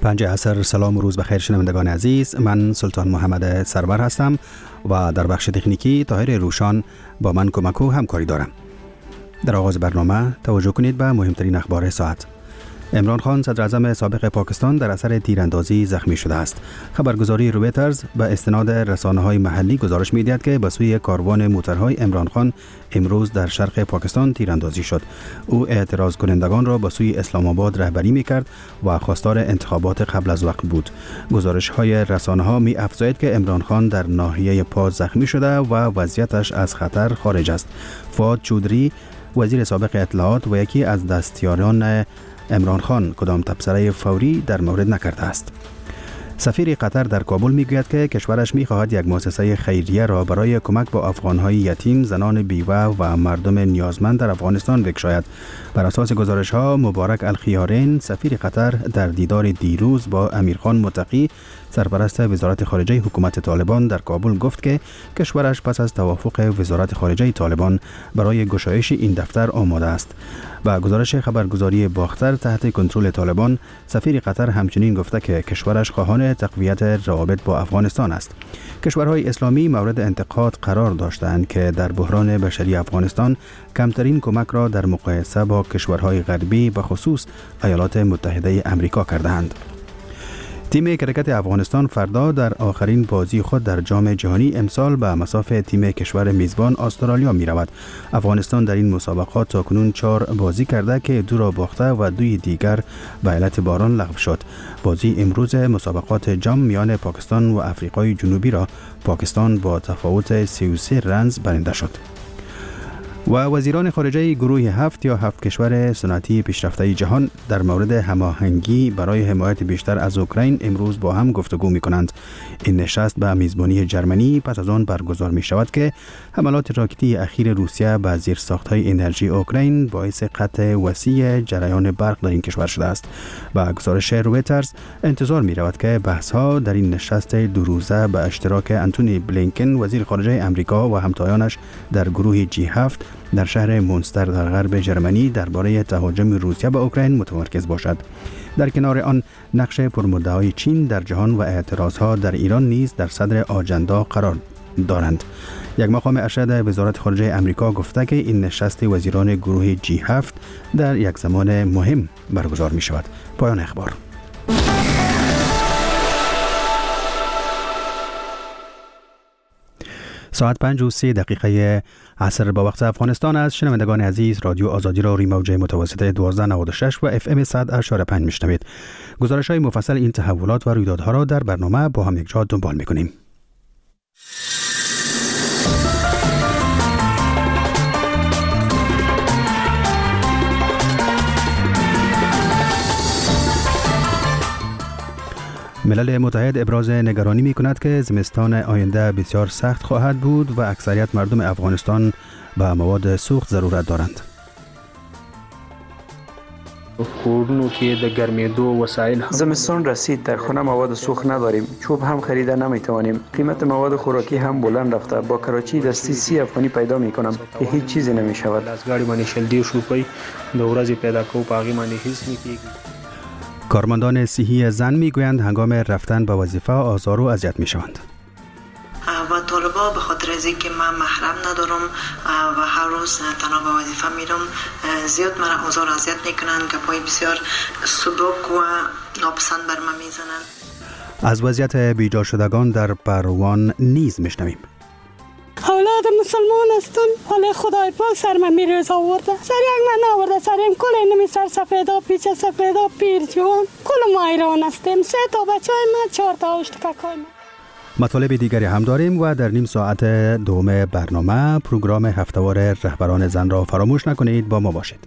5 عصر. سلام و روز بخیر شنوندگان عزیز، من سلطان محمد سرور هستم و در بخش تکنیکی طاهر روشان با من کمک و همکاری دارم. در آغاز برنامه توجه کنید به مهمترین اخبار ساعت. عمران خان صدر اعظم سابق پاکستان در اثر تیراندازی زخمی شده است. خبرگزاری رویترز به استناد رسانه‌های محلی گزارش می‌دهد که به سوی کاروان موترهای عمران خان امروز در شرق پاکستان تیراندازی شد. او اعتراض کنندگان را به سوی اسلام آباد رهبری می‌کرد و خواستار انتخابات قبل از وقت بود. گزارش‌های رسانه‌ها می‌افزاید که عمران خان در ناحیه پا زخمی شده و وضعیتش از خطر خارج است. فؤاد چودری وزیر سابق اطلاعات و یکی از دستیاران عمران خان کدام تبصره فوری در مورد نکرده است. سفیر قطر در کابل میگوید که کشورش میخواهد یک مؤسسه خیریه را برای کمک به افغانهای یتیم، زنان بیوه و مردم نیازمند در افغانستان بگشاید. بر اساس گزارش‌ها مبارک الخیارین سفیر قطر در دیدار دیروز با امیرخان متقی سرپرست وزارت خارجه حکومت طالبان در کابل گفت که کشورش پس از توافق وزارت خارجه طالبان برای گشایش این دفتر آماده است. با گزارش خبرگزاری باختر تحت کنترل طالبان، سفیر قطر همچنین گفته که کشورش خواهان تقویت روابط با افغانستان است. کشورهای اسلامی مورد انتقاد قرار داشتند که در بحران بشری افغانستان کمترین کمک را در مقایسه با کشورهای غربی به خصوص ایالات متحده آمریکا کردند. تیم کرکت افغانستان فردا در آخرین بازی خود در جام جهانی امسال به مصاف تیم کشور میزبان استرالیا می رود. افغانستان در این مسابقات تاکنون 4 بازی کرده که 2 را باخته و 2 دیگر به علت باران لغو شد. بازی امروز مسابقات جام میان پاکستان و آفریقای جنوبی را پاکستان با تفاوت 33 رنز برنده شد. و وزیران خارجه گروه 7 یا 7 کشور صنعتی پیشرفته جهان در مورد هماهنگی برای حمایت بیشتر از اوکراین امروز با هم گفتگو می کنند. این نشست به میزبانی جرمنی پس از آن برگزار می شود که حملات راکتی اخیر روسیه به زیرساخت‌های انرژی اوکراین باعث قطع وسیع جریان برق در این کشور شده است. با گزارش رویترز انتظار می رود که بحث‌ها در این نشست 2 روزه به اشتراک انتونی بلینکن وزیر خارجه آمریکا و همتایانش در گروه G7 در شهر مونستر در غرب جرمنی درباره تهاجم روسیه به اوکراین متمرکز باشد. در کنار آن نقش پرمدعای چین در جهان و اعتراضها در ایران نیز در صدر آجندا قرار دارند. یک مقام ارشد وزارت خارجه آمریکا گفته که این نشست وزیران گروه G7 در یک زمان مهم برگزار می شود. پایان اخبار. ساعت 5:03 عصر با وقت افغانستان است. شنوندگان عزیز، رادیو آزادی را روی موج متوسط 1296 و FM 100.5 میشنوید. گزارش‌های مفصل این تحولات و رویدادها را در برنامه با هم یکجا دنبال می‌کنیم. ملل متحد ابراز نگرانی می کند که زمستان آینده بسیار سخت خواهد بود و اکثریت مردم افغانستان به مواد سوخت ضرورت دارند. کورونو که در گرمیدو وسایل زمستان رسید، در خانه مواد سوخت نداریم، چوب هم خریده نمیتوانیم، قیمت مواد خوراکی هم بلند رفته. با کراچی دستی 30 افغانی پیدا میکنم که هیچ چیزی نمیشود. از گاڑی باندې شلدی شوپای د ورځې پیدا کو پاغي باندې هیڅ نکیږي. کارمندان صحی زن میگویند هنگام رفتن به وظیفه آزار و اذیت میشوند. و طالبا به خاطر از اینکه من محرم ندارم و هر روز تنها به وظیفه میرم زیاد مرا آزار و اذیت میکنن، گپای بسیار سبک و ناپسند بر من میزنن. از وضعیت بیجا شدگان در پروان نیز میشنویم. اولاد مسلمان هستم، ولی خدای پاک سر من میریز آورده، سر یک من آورده، سر این کل اینمی سر سفیدا پیچه سفیدا پیر جوان کل ما ایران هستیم. 3 تا بچه های من، 4 تا اشتکاکای من. مطالب دیگری هم داریم و در نیم ساعت دوم برنامه پروگرام هفته‌وار رهبران زن را فراموش نکنید، با ما باشید.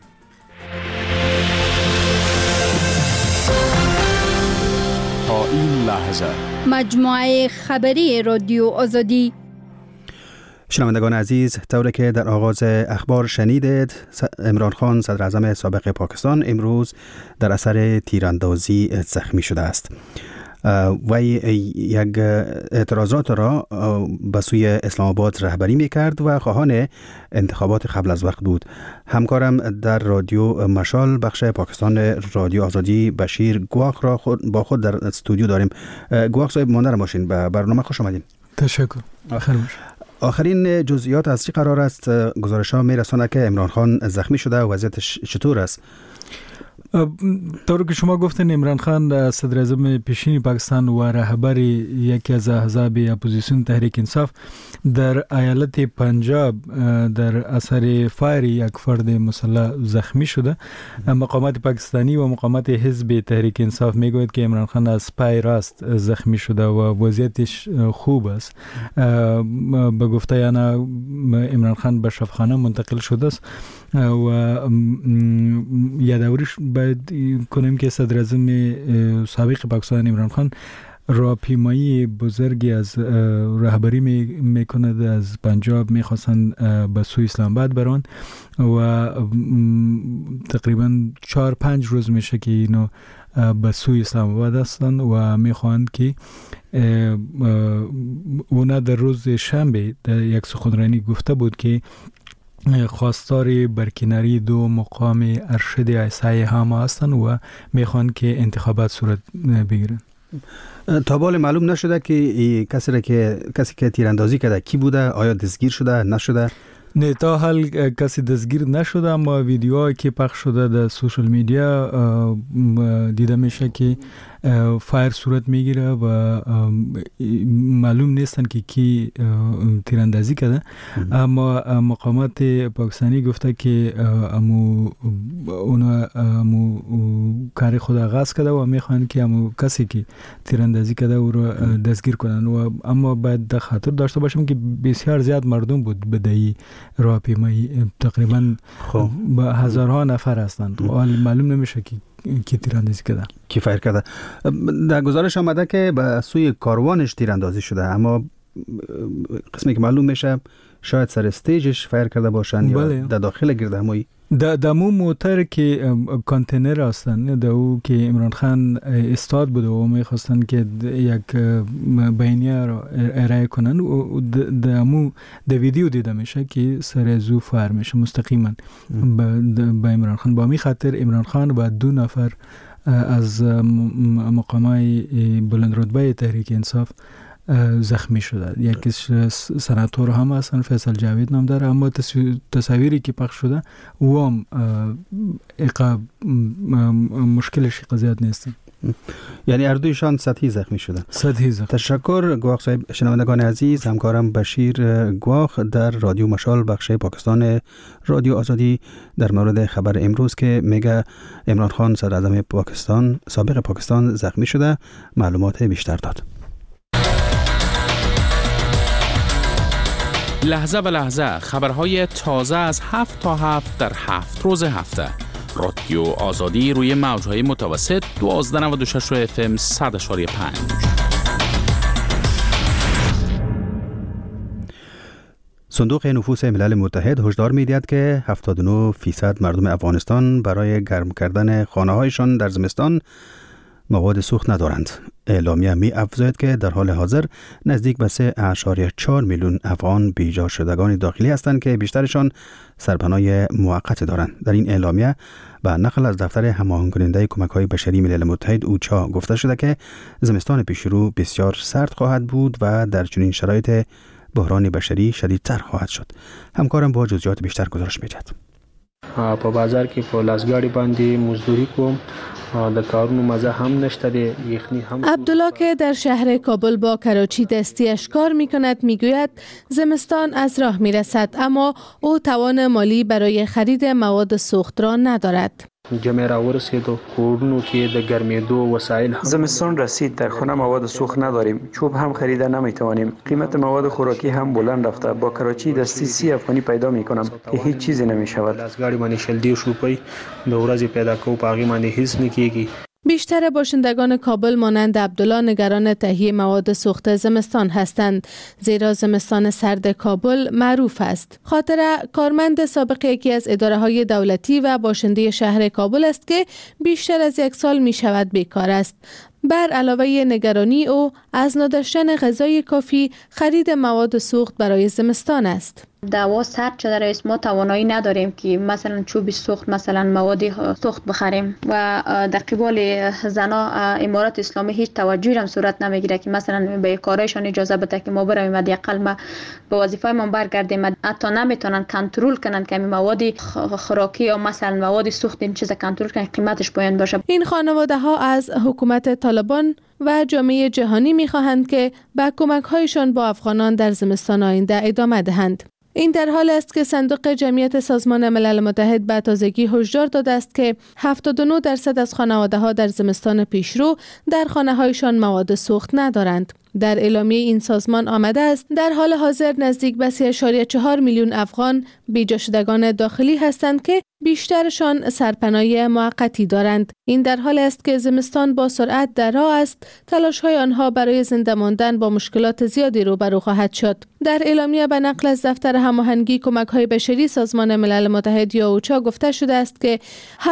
تا این لحظه مجموعه خبری رادیو آزادی. شنوندگان عزیز، طوری که در آغاز اخبار شنیدید، عمران خان صدر اعظم سابق پاکستان امروز در اثر تیراندازی زخمی شده است. و یک اعتراضات را به سوی اسلام آباد رهبری میکرد و خواهان انتخابات قبل از وقت بود. همکارم در رادیو مشال بخش پاکستان رادیو آزادی بشیر گواخ را با خود در استودیو داریم. گواخ صاحب مانده باشین، به برنامه خوش آمدین. تشکر. آخرین جزئیات از چی قرار است؟ گزارش ها میرسونه که عمران خان زخمی شده و وضعیتش چطور است؟ طور که شما گفتین عمران خان صدر اعظم پیشین پاکستان و رهبر یکی از احزاب اپوزیسیون تحریک انصاف در ایالت پنجاب در اثر فایر یک فرد مسلح زخمی شده. مقامات پاکستانی و مقامات حزب تحریک انصاف میگوید که عمران خان از پای راست زخمی شده و وضعیتش خوب است. به گفته عمران خان به شفاخانه منتقل شده است و یادآوری باید کنیم که صدر اعظم سابق پاکستان عمران خان راهپیمایی بزرگی از رهبری میکند از پنجاب، میخواستند به سوی اسلام آباد برن و تقریبا 4-5 روز میشه که اینو به سوی اسلام آباد هستند و میخواهند که اونا در روز شنبه در یک سخنرانی گفته بود که خواستار برکناری 2 مقام ارشد عیسی هما هستند و میخوان که انتخابات صورت بگیرن. تا بال معلوم نشده که کسی که تیراندازی کرده کی بوده؟ آیا دستگیر شده نشده؟ نه، تا حال کسی دستگیر نشده، اما ویدیوهایی که پخش شده در سوشل میدیا دیده میشه که فایر صورت میگیره و معلوم نیستن که کی تیراندازی کرده. اما مقامات پاکستانی گفته که اونا کار خود آغاز کرده و میخوان که کسی که تیراندازی کرده او رو دستگیر کنن. و اما باید در خاطر داشته باشیم که بسیار زیاد مردم بود بدهی راهپیمایی، تقریبا با هزارها نفر هستند و معلوم نمیشه که کی تیراندازی کرده، کی فایر کرده. در گزارش آمده که به سوی کاروانش تیراندازی شده، اما قسمی که معلوم میشه شاید سر استیجش فایر کرده باشن یا در داخل گردهمایی. دمو موتر که کانتینر هستن دو که عمران خان استاد بود و میخواستن که یک بیانیه را ارائه کنن و دمو د ویدیو دیده میشه که سر زو فایر میشه مستقیما به عمران خان. با می خاطر عمران خان و 2 نفر از مقامای بلند رتبه تحریک انصاف زخمی شده. یکیش سناتور هم هستن، فیصل جاوید نام داره، اما تصاویری که پخش شده او هم مشکلش زیاد نیست. یعنی اردویشان سطحی زخمی شده. سطحی زخمی. تشکر گواخ صاحب. شنوندگان عزیز، همکارم بشیر گواخ در رادیو مشال بخش پاکستان رادیو آزادی در مورد خبر امروز که میگه عمران خان صدر اعظم پاکستان سابق پاکستان زخمی شده معلومات بیشتر داد. لحظه به لحظه خبرهای تازه از 7 تا 7 در 7 روز هفته. رادیو آزادی روی موجهای متوسط 1296 FM 100.5. صندوق نفوس ملل متحد هشدار می‌دهد که 79% مردم افغانستان برای گرم کردن خانه‌هایشان در زمستان مواد سوخت ندارند. اعلامیه می افزاید که در حال حاضر نزدیک به 3.4 میلیون افغان بیجا شدگان داخلی هستند که بیشترشان سرپناه موقت دارند. در این اعلامیه به نقل از دفتر هماهنگ کننده کمک‌های بشری ملل متحد اوچا گفته شده که زمستان پیشرو بسیار سرد خواهد بود و در چنین شرایط بحران بشری شدیدتر خواهد شد. همکارم با جزئیات بیشتر گزارش می‌دهد. په بازار کې په لاسګاډي باندې مزدوري کوم د کارونو مزه هم نشته دی یخنی هم. عبدالله که در شهر کابل با کراچی دستیش کار میکند میگوید زمستان از راه میرسد اما او توان مالی برای خرید مواد سوخت را ندارد. زمستان رسید، در خانه مواد سوخت نداریم، چوب هم خریده نمیتوانیم، قیمت مواد خوراکی هم بلند رفته. با کراچی دستی 30 افغانی پیدا میکنم که هیچ چیزی نمیشود. لاسګاډي باندې شل دیرش روپۍ د ورځې پیدا کوو، په هغې باندې هیڅ نه کیږي. بیشتر باشندگان کابل مانند عبدالله نگران تهیه مواد سوخت زمستان هستند، زیرا زمستان سرد کابل معروف است. خاطره کارمند سابق یکی از اداره‌های دولتی و باشنده شهر کابل است که بیشتر از 1 سال می شود بیکار است. بر علاوه نگرانی او از نداشتن غذای کافی، خرید مواد سوخت برای زمستان است. دوا سرد شده رئیس، ما توانایی نداریم که مثلا چوب سوخت، مثلا مواد سوخت بخریم و در قبال زنا امارات اسلامی هیچ توجهی هم صورت نمیگیره که مثلا به کارایشان اجازه بده که ما برویم حداقل ما به وظیفه ما برگردیم. حتی نمیتونن کنترل کنن که مواد خوراکی یا مثلا مواد سوخت این چیزا کنترل کنن، قیمتش پایین باشه. این خانواده ها از حکومت طالبان و جامعه جهانی میخواهند که به کمک‌هایشان با افغانان در زمستان آینده ادامه دهند. این در حال است که صندوق جمعیت سازمان ملل متحد به تازگی هشدار داده است که 79% از خانواده‌ها در زمستان پیشرو در خانه‌هایشان مواد سوخت ندارند. در اعلامیه این سازمان آمده است در حال حاضر نزدیک به 3.4 میلیون افغان بیجا شدگان داخلی هستند که بیشترشان سرپناهی موقتی دارند. این در حال است که زمستان با سرعت در راه است. تلاش‌های آنها برای زنده ماندن با مشکلات زیادی روبرو خواهد شد. در اعلامیه به نقل از دفتر هماهنگی کمک‌های بشری سازمان ملل متحد یا اوچا گفته شده است که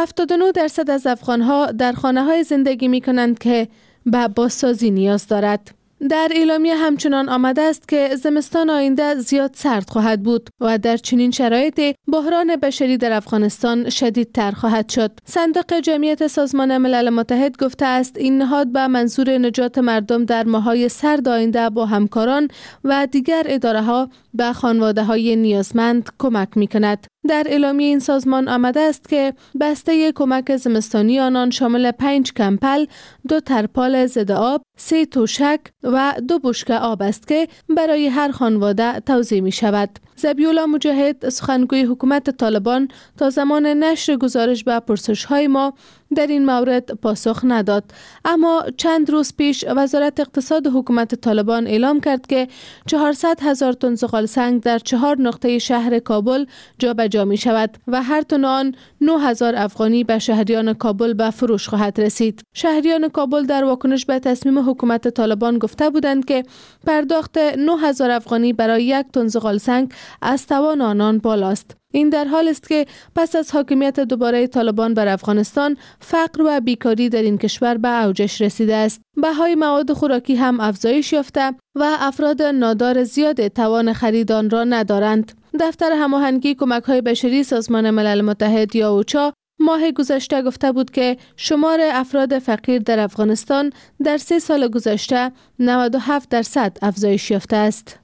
79% از افغان‌ها در خانه‌های زندگی می‌کنند که به بازسازی نیاز دارد. در اعلامیه همچنان آمده است که زمستان آینده زیاد سرد خواهد بود و در چنین شرایطی بحران بشری در افغانستان شدیدتر خواهد شد. صندوق جمعیت سازمان ملل متحد گفته است این نهاد به منظور نجات مردم در ماه‌های سرد آینده با همکاران و دیگر اداره‌ها به خانواده‌های نیازمند کمک می‌کند. در اعلامیه این سازمان آمده است که بسته کمک زمستانی آنان شامل 5 کمپل، 2 ترپال ضد آب، 3 توشک و 2 بشکه آب است که برای هر خانواده توزیع می شود. ذبیح‌الله مجاهد سخنگوی حکومت طالبان تا زمان نشر گزارش به پرسش‌های ما در این مورد پاسخ نداد، اما چند روز پیش وزارت اقتصاد حکومت طالبان اعلام کرد که 400,000 تن زغال سنگ در 4 نقطه شهر کابل جابجا می شود و هر تن آن 9,000 افغانی به شهریان کابل به فروش خواهد رسید. شهریان کابل در واکنش به تصمیم حکومت طالبان گفته بودند که پرداخت 9,000 افغانی برای 1 تن زغال سنگ از توان آنان بالاست. این در حال است که پس از حاکمیت دوباره طالبان بر افغانستان، فقر و بیکاری در این کشور به اوجش رسیده است. بهای مواد خوراکی هم افزایش یافته و افراد نادار زیاد توان خرید آن را ندارند. دفتر هماهنگی کمک‌های بشری سازمان ملل متحد یا اوچا ماه گذشته گفته بود که شمار افراد فقیر در افغانستان در 3 سال گذشته 97% افزایش یافته است.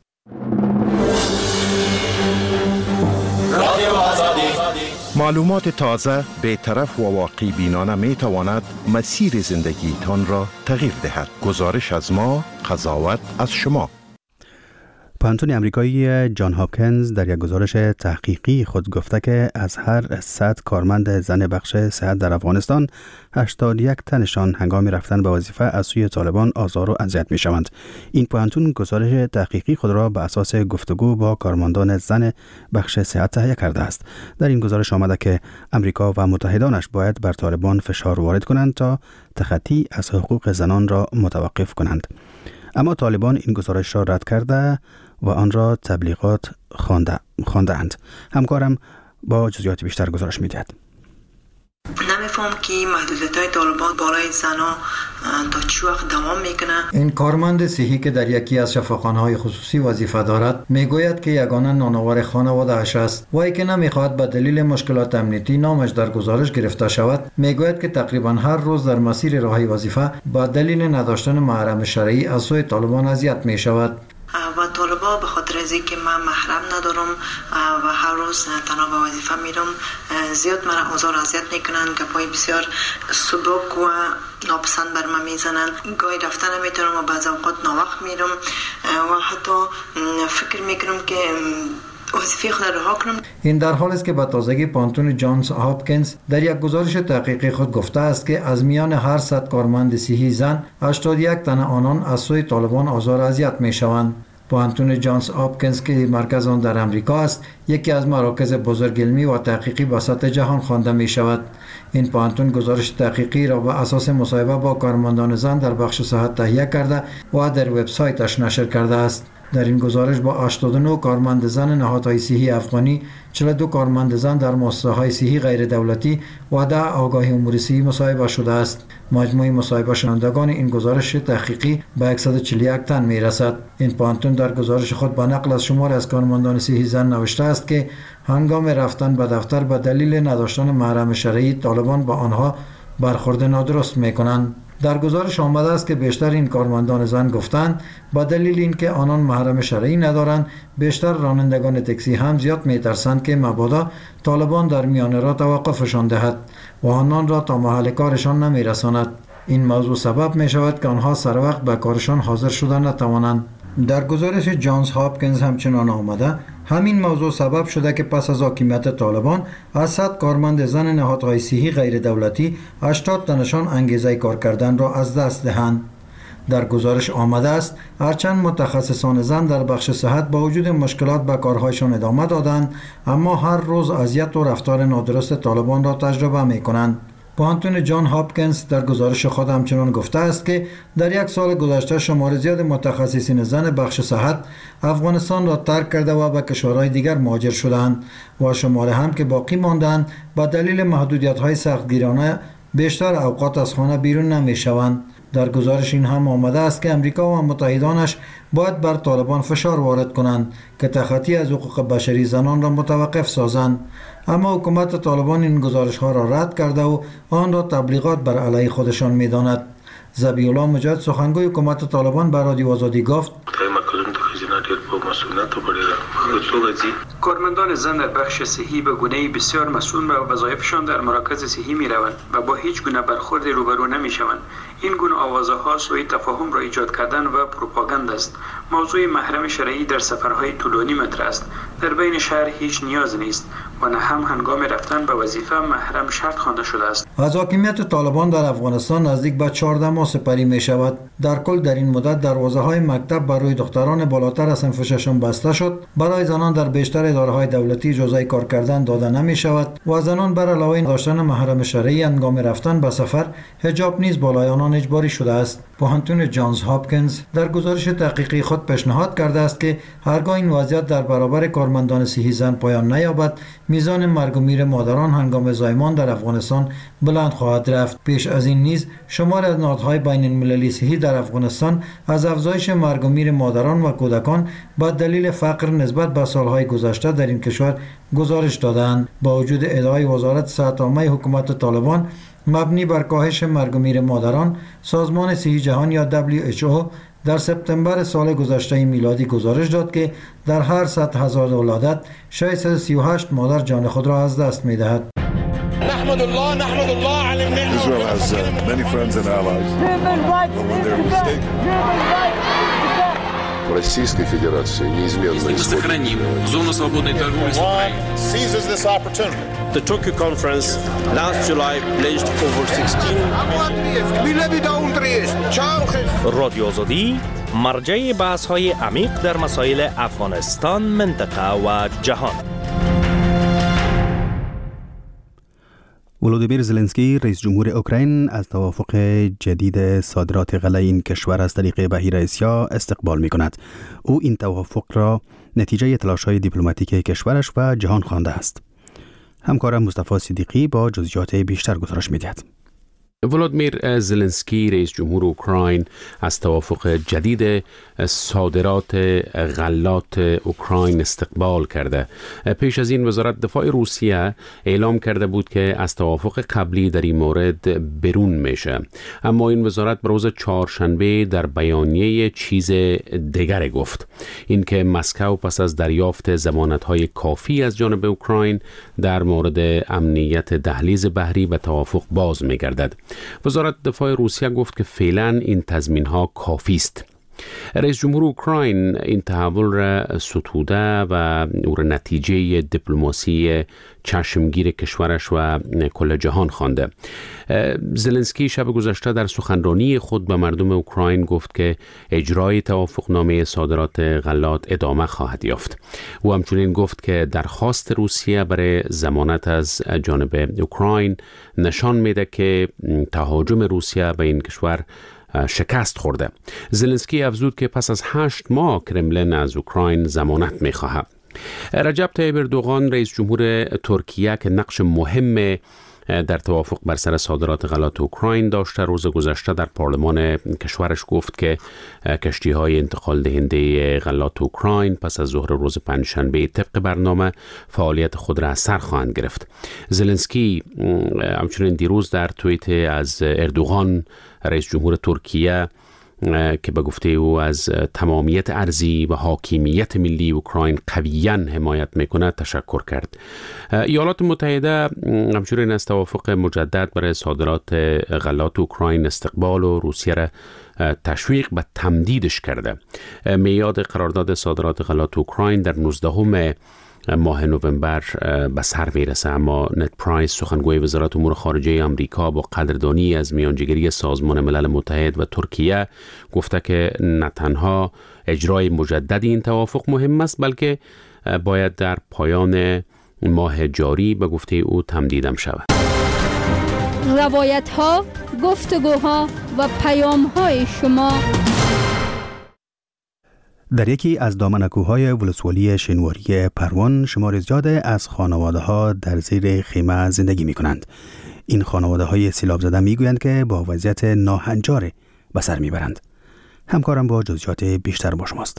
معلومات تازه، بی‌طرف و واقعی بینانه می تواند مسیر زندگیتان را تغییر دهد. گزارش از ما، قضاوت از شما. پانتون امریکایی جان هاپکینز در یک گزارش تحقیقی خود گفته که از هر 100 کارمند زن بخش صحت در افغانستان 81 تنشان هنگام رفتن به وظیفه از سوی طالبان آزار و اذیت می شوند. این پانتون گزارش تحقیقی خود را به اساس گفتگو با کارمندان زن بخش صحت تهیه کرده است. در این گزارش آمده که امریکا و متحدانش باید بر طالبان فشار وارد کنند تا تخطی از حقوق زنان را متوقف کنند. اما طالبان این گزارش را رد کرده و آن را تبلیغات خواندند. همکارم با جزئیات بیشتر گزارش می‌دهد. نمیفهم که محدودیت‌های طالبان بالای زنا تا چه وقت دوام میکنه. این کارمند صحی که در یکی از شفاخانه‌های خصوصی وظیفه دارد میگوید که یگانه نانآور خانواده‌اش است. وی که نمیخواهد به دلیل مشکلات امنیتی نامش در گزارش گرفته شود، میگوید که تقریبا هر روز در مسیر راهی وظیفه با دلیل نداشتن محرم شرعی از سوی طالبان اذیت میشود. و طالبا به خاطر از اینکه من محرم ندارم و هر روز تنها به وظیفه میرم زیاد مرا آزار اذیت میکنن، گپای بسیار سبک و ناپسند بر من میزنن. گاهی رفتن نمیتونم و بعض اوقات ناوقت میرم و حتی فکر میکنم که وظیفه خود را رها کنم. این در حال است که به تازگی پانتون جانز هاپکینز در یک گزارش تحقیقی خود گفته است که از میان هر 100 کارمند صحی زن 81 تن آنان از سوی طالبان آزار و اذیت میشوند. پانتون جانز هاپکینز که مرکز آن در امریکا است، یکی از مراکز بزرگ علمی و تحقیقی به سطح جهان خوانده می شود. این پانتون گزارش تحقیقی را بر اساس مصاحبه با کارمندان زن در بخش صحت تهیه کرده و در وبسایتش نشر کرده است. در این گزارش با 89 کارمند زن نهادهای صحی افغانی، 42 کارمند زن در مؤسسه‌های صحی غیر دولتی و 10 آگاهی امور صحی مصاحبه شده است. مجموع مصاحبه شوندگان این گزارش تحقیقی به 141 تن میرسد. این پانتون در گزارش خود با نقل از شمار از کارمندان صحی زن نوشته است که هنگام رفتن به دفتر به دلیل نداشتن محرم شرعی طالبان با آنها برخورد نادرست میکنند. در گزارش آمده است که بیشتر این کارمندان زن گفتند با دلیل اینکه آنان محرم شرعی ندارند، بیشتر رانندگان تاکسی هم زیاد میترسند که مبادا طالبان در میانه را توقفشان دهد و آنان را تا محل کارشان نمیرساند. این موضوع سبب می شود که آنها سر وقت به کارشان حاضر شدن نتوانند. در گزارش جانز هاپکینز همچنان آمده همین موضوع سبب شده که پس از حاکمیت طالبان از 100 کارمند زن نهادهای صحی غیر دولتی 80 تنشان انگیزه کار کردن را از دست دهند. در گزارش آمده است هرچند متخصصان زن در بخش صحت با وجود مشکلات به کارهایشان ادامه دادند، اما هر روز اذیت و رفتار نادرست طالبان را تجربه می کنند. پانتون جان هاپکینز در گزارش خود همچنان گفته است که در یک سال گذشته شمار زیاد متخصصین زن بخش صحت افغانستان را ترک کرده و به کشورهای دیگر مهاجر شدند و شمار هم که باقی ماندند به دلیل محدودیت‌های سختگیرانه بیشتر اوقات از خانه بیرون نمی شوند. در گزارش این هم آمده است که امریکا و متحدانش باید بر طالبان فشار وارد کنند که تخطی از حقوق بشری زنان را متوقف سازند، اما حکومت طالبان این گزارش ها را رد کرده و آن را تبلیغات بر علیه خودشان می داند. ذبیح‌الله مجاهد سخنگوی حکومت طالبان به رادیو آزادی گفت کارمندان زن در بخش صحی به گونه‌ای بسیار مسئول و وظایفشان در مراکز صحی می روند و با هیچ گونه برخورد روبرو نمی شوند. این گونه آوازه ها سوء تفاهم را ایجاد کردن و پروپاگاند است. موضوع محرم شرعی در سفرهای طولانی مطرح است. در بین شهر هیچ نیاز نیست و نه هم هنگام رفتن به وظیفه محرم شرط خوانده شده است. از حاکمیت طالبان در افغانستان نزدیک به 14 ماه سپری می شود. در کل در این مدت دروازه‌های مکتب برای دختران بالاتر از صنف ششم بسته شد. برای زنان در بیشتر اداره‌های دولتی اجازه کار کردن داده نمی شود و زنان بر علاوه داشتن محرم شرعی هنگام رفتن به سفر حجاب نیز بالای آنان اجباری شده است. پانتون جانز هاپکینز در گزارش تحقیقی خود پیشنهاد کرده است که هرگاه این وضعیت در برابر کارمندان صحی زن پایان نیابد، میزان مرگ و میر مادران هنگام زایمان در افغانستان بلند خواهد رفت. پیش از این نیز شمار از نهادهای بین المللی صحی در افغانستان از افزایش مرگ و میر مادران و کودکان با دلیل فقر نسبت به سالهای گذشته در این کشور گزارش دادند. با وجود ادعای وزارت صحت عامه حکومت طالبان مبنی بر کاهش مرگ و میر مادران، سازمان صحی جهان یا WHO در سپتامبر سال گذشته میلادی گزارش داد که در هر 100,000 ولادت 638 مادر جان خود را از دست می‌دهد. نحمد الله علی النعمة. Israel has many friends and allies. When they're mistaken. Российской Федерации неизменно сохраним зону свободной торговли с Украиной. Seizes this opportunity. The Tokyo conference last July pledged over 16 رادیو آزادی مرجع بحث‌های عمیق در مسائل افغانستان، منطقه و جهان. ولودیمیر زلنسکی رئیس جمهور اوکراین از توافق جدید صادرات غله این کشور از طریق بحیر اسیا استقبال می کند. او این توافق را نتیجه تلاش‌های دیپلماتیک کشورش و جهان خوانده است. همکارم مصطفی صدیقی با جزئیات بیشتر گزارش می دهد. ولودیمیر زلنسکی رئیس جمهور اوکراین از توافق جدید صادرات غلات اوکراین استقبال کرده. پیش از این وزارت دفاع روسیه اعلام کرده بود که از توافق قبلی در این مورد برون میشه، اما این وزارت روز چهارشنبه در بیانیه چیز دیگر گفت، اینکه مسکو پس از دریافت ضمانت‌های کافی از جانب اوکراین در مورد امنیت دهلیز بحری به توافق باز می‌گردد. وزارت دفاع روسیه گفت که فعلا این تضمین‌ها کافی است. رئیس جمهور اوکراین این تحول را ستوده و او را نتیجه دیپلماسی چشمگیر کشورش و کل جهان خوانده. زلنسکی شب گذشته در سخنرانی خود به مردم اوکراین گفت که اجرای توافقنامه صادرات غلات ادامه خواهد یافت. او همچنین گفت که درخواست روسیه برای ضمانت از جانب اوکراین نشان میده که تهاجم روسیه به این کشور شکست خورده. زلنسکی افزود که پس از 8 ماه کرملین از اوکراین ضمانت می‌خواهد. رجب طیب اردوغان رئیس جمهور ترکیه که نقش مهم در توافق بر سر صادرات غلات اوکراین داشته، روز گذشته در پارلمان کشورش گفت که کشتی‌های انتقال دهنده غلات اوکراین پس از ظهر روز پنجشنبه طبق برنامه فعالیت خود را از سر خواهند گرفت. زلنسکی همچنین دیروز در توییت از اردوغان رئیس جمهور ترکیه که به گفته او از تمامیت ارضی و حاکمیت ملی اوکراین قویاً حمایت میکند تشکر کرد. ایالات متحده همچنین از توافق مجدد برای صادرات غلات اوکراین استقبال و روسیه را تشویق به تمدیدش کرده. میعاد قرارداد صادرات غلات اوکراین در 19 ماه نوامبر به سر میرسه، اما نت پرایس سخنگوی وزارت امور خارجه آمریکا با قدردانی از میانجیگری سازمان ملل متحد و ترکیه گفته که نه تنها اجرای مجدد این توافق مهم است، بلکه باید در پایان ماه جاری به گفته او تمدیدم شود. روایت ها، گفتگوها و پیام های شما در یکی از دامنکوهای ولسوالی شنواری پروان شمار زیاد از خانواده ها در زیر خیمه زندگی می کنند. این خانواده های سیلاب زده می گویند که با وضعیت ناهنجار به سر می برند. همکارم با جزئیات بیشتر با شماست.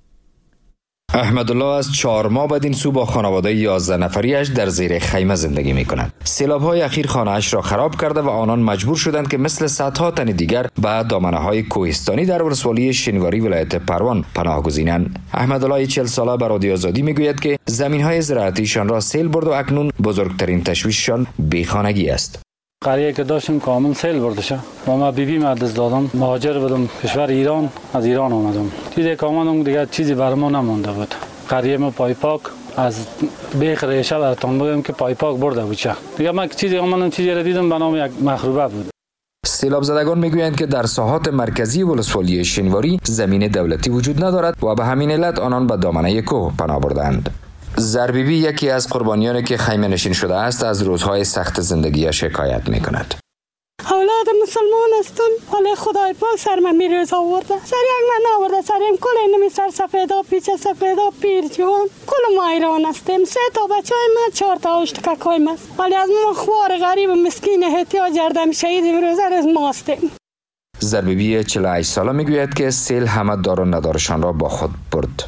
احمدالله از 4 ماه بعد این سو با خانواده 11 نفریش در زیر خیمه زندگی می کنند. سیلاب‌های اخیر خانه‌اش را خراب کرده و آنان مجبور شدند که مثل صدها تن دیگر به دامنه‌های کوهستانی در ولسوالی شنواری ولایت پروان پناه گزینند. احمدالله 40 ساله به رادیو آزادی میگوید که زمین‌های زراعتیشان را سیل برد و اکنون بزرگترین تشویششان بیخانگی است. قریه که داشتم کامل سیل برده شد و ما بیبی مدرس دادم، مهاجر بودم کشور ایران، از ایران آمدم. چیزی که آمدم دیگه چیزی برام نمونده بود. قریه ما پایپاک از بیخ ریشه براتون بگم که پایپاک برده بود چه دیگه ما چیزی آمدم چیزی را دیدم به نام یک مخروبه بود. سیلاب زدگان میگویند که در ساحات مرکزی ولسوالی شنواری زمین دولتی وجود ندارد و به همین علت آنان به دامنه کوه پناه بردند. زربیبی یکی از قربانیانی که خیمه نشین شده است از روزهای سخت زندگی شکایت میکند. اولاد مسلمان هستم، ولی خدای پاک سر من میرز آورده، سر یک من آورده، سریم کل نمی سر سفیدا پیچ سفیدا پیر جوان کل ما ایران هستیم. 3 تا بچه های من 4 تا اشتکاکای من، ولی از ما خوار غریب و مسکین احتیاج جردم شهید امروز از ما هستیم. زربیبی 48 ساله میگوید که سیل همه دار و ندارشان را با خود برد.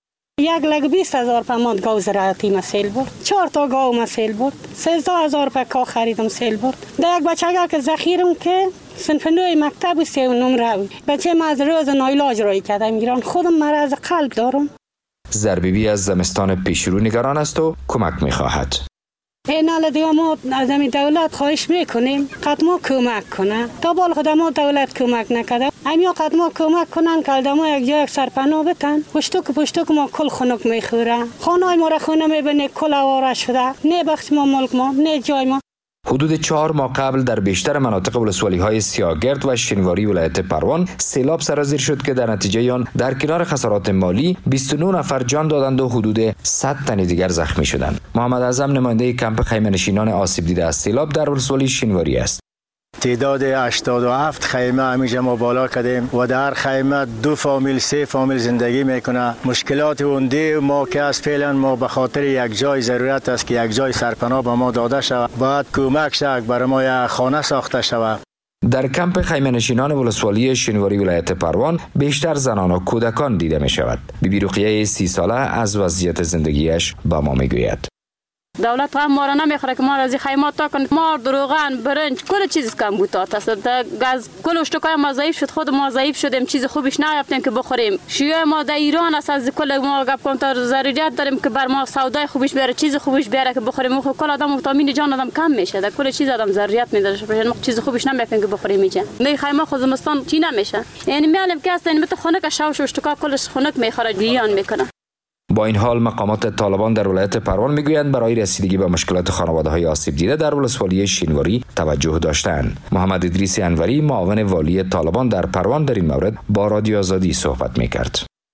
1,20,000 پماد گاو زراعتی مسیل برد، 4 تا گاو مسیل برد، 13,000 کا خریدم سیل برد. در یک بچه که ذخیرم که صنف 9 مکتب و 3 نمره بچه ما از روز نایلاج رای کردم ایران، خودم مرض قلب دارم. زربیبی از زمستان پیشرو نگران است و کمک میخواهد. این حال دیگه ما از این دولت خواهش میکنیم قدما کمک کنه، تا بال خود ما دولت کمک نکرده، همیا قدما کمک کنن که دما یک جای سرپناه بتن. پشتوک ما کل خنک میخوره، خانه ما را خونه میبینه کل آواره شده، نه بخش ما ملک ما نه جای ما. حدود 4 ماه قبل در بیشتر مناطق ولسوالی‌های سیاگرد و شنواری ولایت پروان سیلاب سرازیر شد که در نتیجه آن در کنار خسارات مالی 29 نفر جان دادند و حدود 100 تن دیگر زخمی شدند. محمد اعظم نماینده کمپ خیمه نشینان آسیب دیده از سیلاب در ولسوالی شنواری است. تعداد 87 خیمه همیشه ما بالا کردیم و در خیمه 2 فامیل 3 فامیل زندگی میکنه. مشکلات اونده ما که از فعلا ما به خاطر یک جای ضرورت است که یک جای سرپناه به ما داده شود، باید کمک شد برای ما یک خانه ساخته شود. در کمپ خیمه نشینان ولسوالی شنواری ولایت پروان بیشتر زنان و کودکان دیده می شود. بیبی رقیه 30 ساله از وضعیت زندگیش با ما میگوید. دولت هم ما را نمیخوره که ما را از خیمات تا کنه. ما روغن برنج کل چیز کم بوده است. گاز کل اشتکای ما ضعیف شد، خود ما ضعیف شدیم، چیز خوبش نیافتیم که بخوریم. شیوه ما در ایران است، از کل ما گپ کنم تا ضرورت داریم که بر ما سودای خوبش بیاره، چیز خوبش بیاره که بخوریم. خب کل آدم ویتامین جان آدم کم میشه، در کل چیز آدم ضرورت میداره، ما چیز خوبش نمیافتیم که بخوریم میشه. نه خیمه خود زمستان چی نمیشه، یعنی میالم که است مت خنک شاوش اشتکا کلش خنک میخوره دیان میکنه. با این حال مقامات طالبان در ولایت پروان میگویند برای رسیدگی به مشکلات خانواده‌های آسیب دیده در ولسوالی شنواری توجه داشتند. محمد ادریس انوری معاون والی طالبان در پروان در این مورد با رادیو آزادی صحبت میکرد.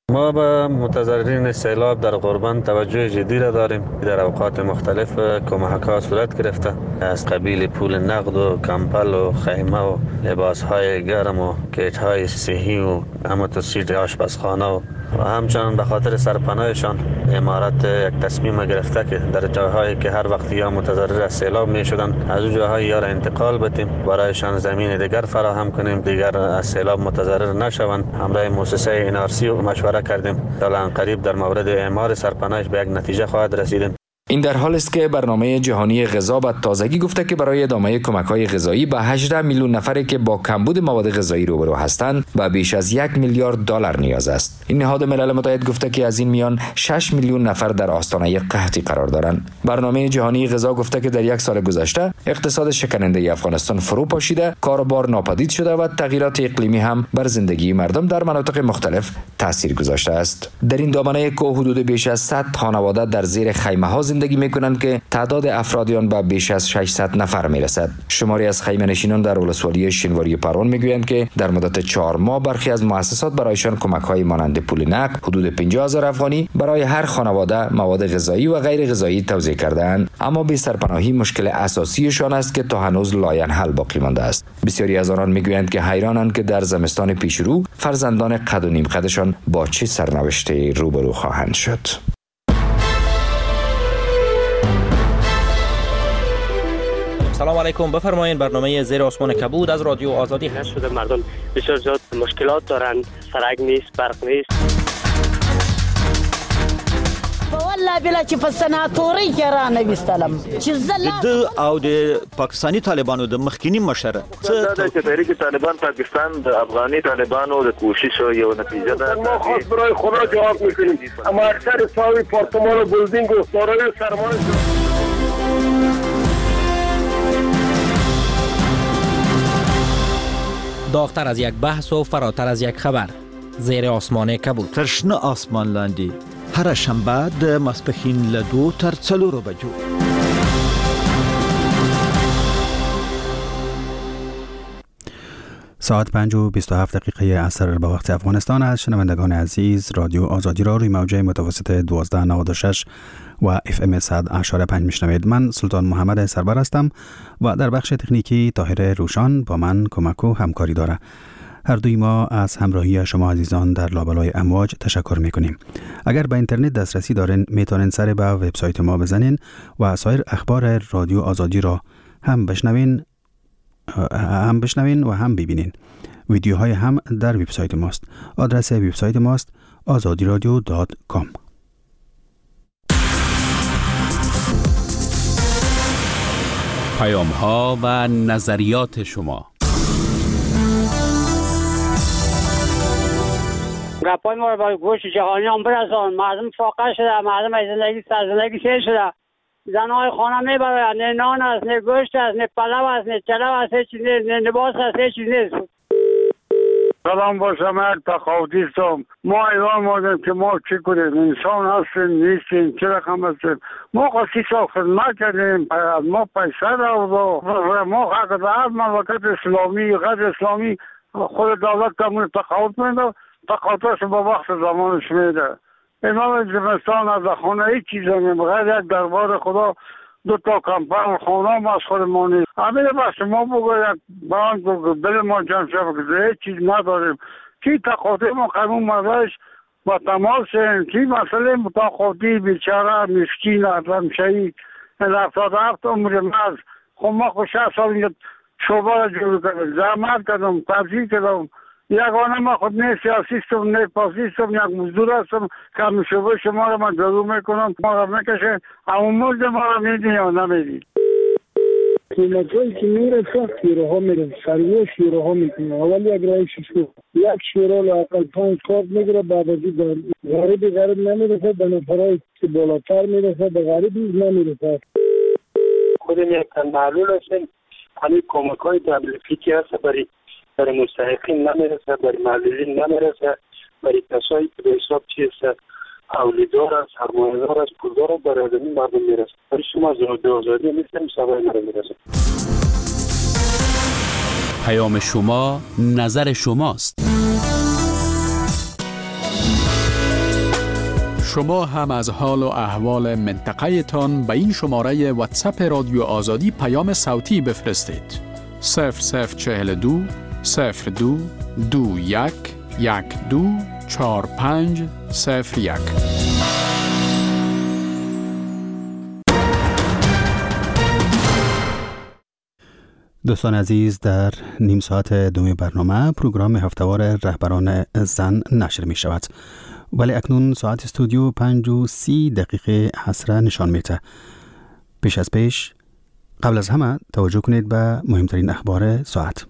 ما به متضررین سیلاب در غربان توجه جدی را داریم. در اوقات مختلف کمک‌ها صورت گرفته، از قبیل پول نقد و کمپل و خیمه و لباس‌های گرم و کیت‌های صحی و هموتوسیت آشپزخانه و همچنان به خاطر سرپناهشان امارات یک تصمیم گرفته که در جاهایی که هر وقت یا متضرر از سیلاب می شدن از اون جاهای یا را انتقال بدیم، برایشان زمین دیگر فراهم کنیم، دیگر از سیلاب متضرر نشوند. همراه مؤسسه NRC مشوره کردیم تا عنقریب در مورد اعمار سرپناهش به یک نتیجه خواهد رسیدیم. این در حال است که برنامه جهانی غذا به تازگی گفته که برای ادامه کمک‌های غذایی به 18 میلیون نفری که با کمبود مواد غذایی روبرو هستند به بیش از 1 میلیارد دلار نیاز است. این نهاد ملل متحد گفته که از این میان 6 میلیون نفر در آستانه قحطی قرار دارند. برنامه جهانی غذا گفته که در یک سال گذشته اقتصاد شکننده افغانستان فرو پاشیده، کاروبار ناپدید شده و تغییرات اقلیمی هم بر زندگی مردم در مناطق مختلف تاثیر گذاشته است. در این دامنه که حدود بیش از 100 خانواده در زیر خیمه‌ها زندگی می‌کنند که تعداد افرادیان به بیش از 600 نفر می‌رسد. شماری از خیمه‌نشینان در ولسوالی شینواری پروان می‌گویند که در مدت 4 ماه برخی از مؤسسات برایشان کمک‌های مانند پول نقد حدود 50,000 افغانی برای هر خانواده مواد غذایی و غیر غذایی توزیع کرده‌اند، اما بی سرپناهی مشکل اساسیشان است که تا هنوز لاینحل باقی مانده است. بسیاری از آنان می‌گویند که حیرانند که در زمستان پیشرو فرزندان قد و نیم قدشان با چه سرنوشتی روبرو خواهند شد. سلام علیکم، بفرمایید. برنامه زیر آسمان کبود از رادیو آزادی هست. شده مردم بسیار زیاد مشکلات دارند، سرک نیست، برق نیست. والله بلا چې په سناتوري کې را نه وستلم چې د او د پاکستانی طالبانو د مخکینی مشر چې تحریک طالبان پاکستان د افغاني طالبانو د کوشش یو نتیجه ده. ما خاص برای خدا جواب میکنیم، اما اکثر ساوی پارتمان و بلدینگ و دارای سرمایه داغتر از یک بحث و فراتر از یک خبر. زیر آسمان کبود. ترشنه آسمان لاندی هر شنبه د ماسپښین له 2 تر 4 بجو. ساعت 5:27 عصر به وقت افغانستان است. شنوندگان عزیز، رادیو آزادی را روی موجه متوسط 1296 و FM 100.5 میشنوید. من سلطان محمد سرور هستم و در بخش تکنیکی طاهر روشان با من کمک و همکاری داره. هر دوی ما از همراهی شما عزیزان در لابلای امواج تشکر میکنیم. اگر به اینترنت دسترسی دارین میتونین سر به وبسایت ما بزنین و سایر اخبار رادیو آزادی را هم بشنوین و هم ببینین. ویدیوهای هم در وبسایت ماست. آدرس وبسایت ماست azadiradio.com. پیام‌ها و نظریات شما. گپای ما رو با گوش جهانیان برسان. مردم فاقه شده، مردم از زندگی سیر شده. زنهای خانه میبرند، نه نان است، نه گوشت است، نه پلو است، نه چلو است، نه لباس است، هیچ چیز نیست. سلام با شما، تقاضی هستم. ما ایران مادیم که ما چی کنیم؟ انسان هستیم، نیستیم، چه رقم هستیم؟ ما خواهی سال خدمت کردیم، ما پیسه دارد و ما حق دارد مملکت اسلامی، غیر اسلامی خود دولت کمون تقاضی میده، تقاضیش با وقت زمانش میده. امام زمستان از خانه هیچ چیز نمیم، غیر یک دربار خدا 2 تا کمپل خانه هم از خودمون نیست. همین بس ما بگو یک بانک بگو دل ما جمع شد که هیچ چیز نداریم. چی تقاضی ما قانون مردش با تماس چی مسئله متقاضی بیچاره مسکین ادم شهید 77 عمر مرز. خب ما خود 6 سال شعبه را جور کردم، زحمت کردم، تبذیر کردم. یگانه ما خود نه سیاسیستم نه پاسیستم، یک مزدور هستم که همین شعبه شما را من جلو میکنم، ما را میکشه، اما مزد ما را میدین یا نمیدین. قیمت هایی که میرسه شیره ها میرسه، سریع شیره ها میکنه. اول یک رای شیشه، یک شیره لااقل 5 کارت میگیره، بعد از این غریب نمیرسه، به نفرهای که بالاتر میرسه، به غریب نیز نمیرسه. خودم یک تن معلول هستیم، همین کمک های تبلیغی که هست برای مستحقین نمیرسه، برای معلولین نمیرسه، برای کسایی که به حساب چیست اولیدار است، سرمایه‌دار است، پولدار است، برای آدمی مردم میرسه. برای شما آزادی نیستم، سوای مرا میرسه. پیام شما، نظر شماست. شما هم از حال و احوال منطقه تان به این شماره واتساپ رادیو آزادی پیام صوتی بفرستید. 0042 02 21 12 45 01. دوستان عزیز، در نیم ساعت دوم برنامه پروگرام هفتهوار رهبران زن نشر می شود. ولی اکنون ساعت استودیو 5:30 حسره نشان میده. پیش از پیش قبل از همه توجه کنید به مهمترین اخبار ساعت.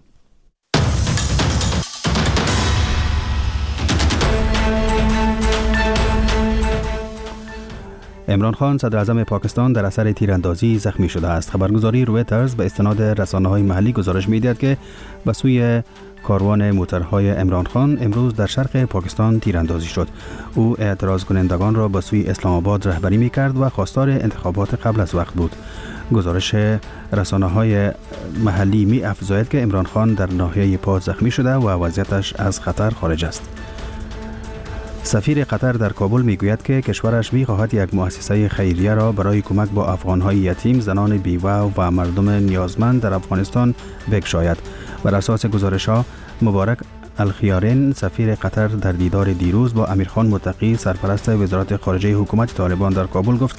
عمران خان صدر اعظم پاکستان در اثر تیراندازی زخمی شده است. خبرگزاری رویترز به استناد رسانه‌های محلی گزارش می‌دهد که به سوی کاروان موترهای عمران خان امروز در شرق پاکستان تیراندازی شد. او اعتراض کنندگان را به سوی اسلام آباد رهبری می‌کرد و خواستار انتخابات قبل از وقت بود. گزارش رسانه‌های محلی می‌افزاید که عمران خان در ناحیه پا زخمی شده و وضعیتش از خطر خارج است. سفیر قطر در کابل میگوید که کشورش می‌خواهد یک مؤسسه خیریه را برای کمک با افغان‌های یتیم، زنان بیوه و مردم نیازمند در افغانستان بگشاید. بر اساس گزارش‌ها، مبارک الخیارین سفیر قطر در دیدار دیروز با امیرخان متقی سرپرست وزارت خارجه حکومت طالبان در کابل گفت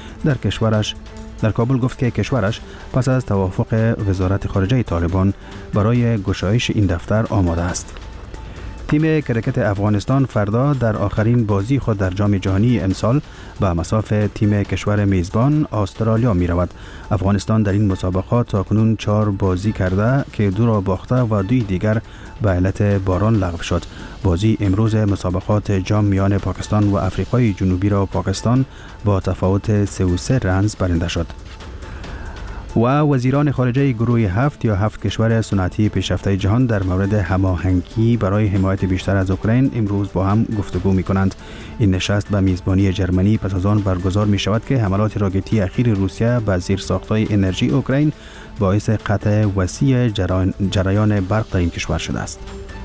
که کشورش پس از توافق وزارت خارجه طالبان برای گشایش این دفتر آماده است. تیم کرکت افغانستان فردا در آخرین بازی خود در جام جهانی امسال به مصاف تیم کشور میزبان استرالیا می رود. افغانستان در این مسابقات تاکنون 4 بازی کرده که 2 را باخته و 2 دیگر به علت باران لغو شد. بازی امروز مسابقات جام میان پاکستان و آفریقای جنوبی را پاکستان با تفاوت 3-3 رنز برنده شد. و وزیران خارجه گروه 7 کشور صنعتی پیشرفته جهان در مورد هماهنگی برای حمایت بیشتر از اوکراین امروز با هم گفتگو می کنند. این نشست به میزبانی جرمنی پس از آن برگزار می شود که حملات راکتی اخیر روسیه به زیرساخت‌های انرژی اوکراین باعث قطع وسیع جریان برق در این کشور شده است.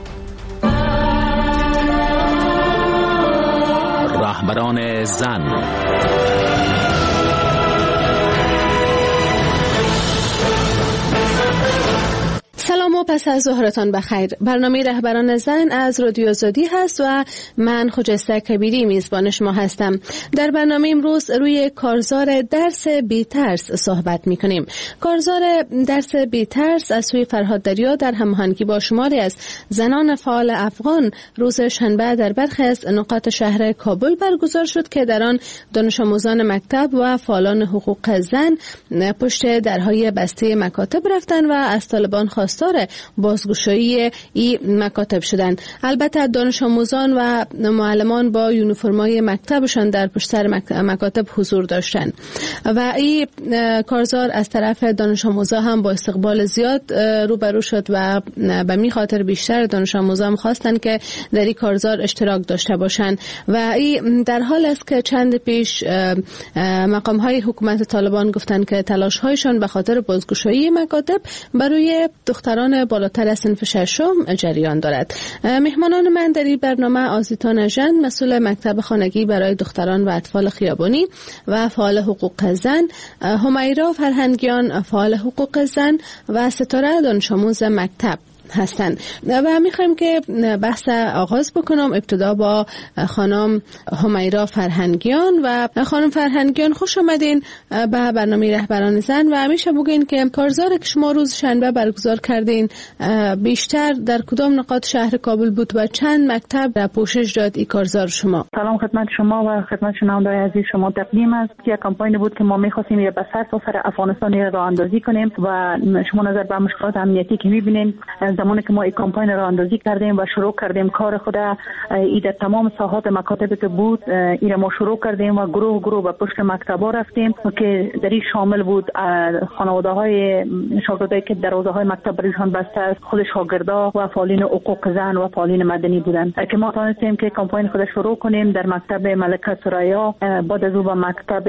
رهبران زن. سلام و پس از ظهرتان بخیر. برنامه رهبران زن از رادیو آزادی هست و من خجسته کبیری میزبان شما هستم. در برنامه امروز روی کارزار درس بی ترس صحبت می کنیم. کارزار درس بی ترس از سوی فرهاد دریا در هماهنگی با شماری از زنان فعال افغان روز شنبه در برخی از نقاط شهر کابل برگزار شد که در آن دانش آموزان مکتب و فعالان حقوق زن پشت درهای بسته مکاتب رفتند و از طالبان خواستار بازگشایی این مکاتب شدند. البته دانش آموزان و معلمان با یونیفرمای مکتبشان در پشت سر مکاتب حضور داشتند و این کارزار از طرف دانش آموزا هم با استقبال زیاد روبرو شد و به می خاطر بیشتر دانش آموزان خواستند که در این کارزار اشتراک داشته باشند و این در حال است که چند پیش مقام های حکومت طالبان گفتند که تلاش هایشان به خاطر بازگشایی مکاتب برای دختران بالاتر از صنف ششم جریان دارد. مهمانان من در این برنامه آزیتا نژند مسئول مکتب خانگی برای دختران و اطفال خیابانی و فعال حقوق زن، همیرا فرهنگیان فعال حقوق زن و ستاره دانش آموز مکتب هستند و میخوایم که بحث آغاز بکنم. ابتدا با خانم همیرا فرهنگیان و خانم فرهنگیان خوش آمدین به برنامه رهبران زن و همیشه بگین که کارزار که شما روز شنبه برگزار کردین بیشتر در کدام نقاط شهر کابل بود و چند مکتب را پوشش داد این کارزار شما؟ سلام خدمت شما و خدمت شنوندگان عزیز. شما تقدیم است که کمپین بود که ما می‌خواستیم یه به سر افغانستان راه اندازی کنیم و شما نظر به مشکلات امنیتی که می‌بینید زمانی که ما این کمپین راه اندازی کردیم و شروع کردیم کار خود در تمام ساحات مکاتبی که بود این ما شروع کردیم و گروه به پشت مکتبا رفتیم که در این شامل بود خانواده‌های شاگردایی که دروازه‌های مکتب برایشان بسته است، خود شاگردا و فعالین حقوق زن و فعالین مدنی بودند که ما تونستیم که کمپین خود شروع کنیم در مکتب ملکه ثریا، بعد از اون مکتب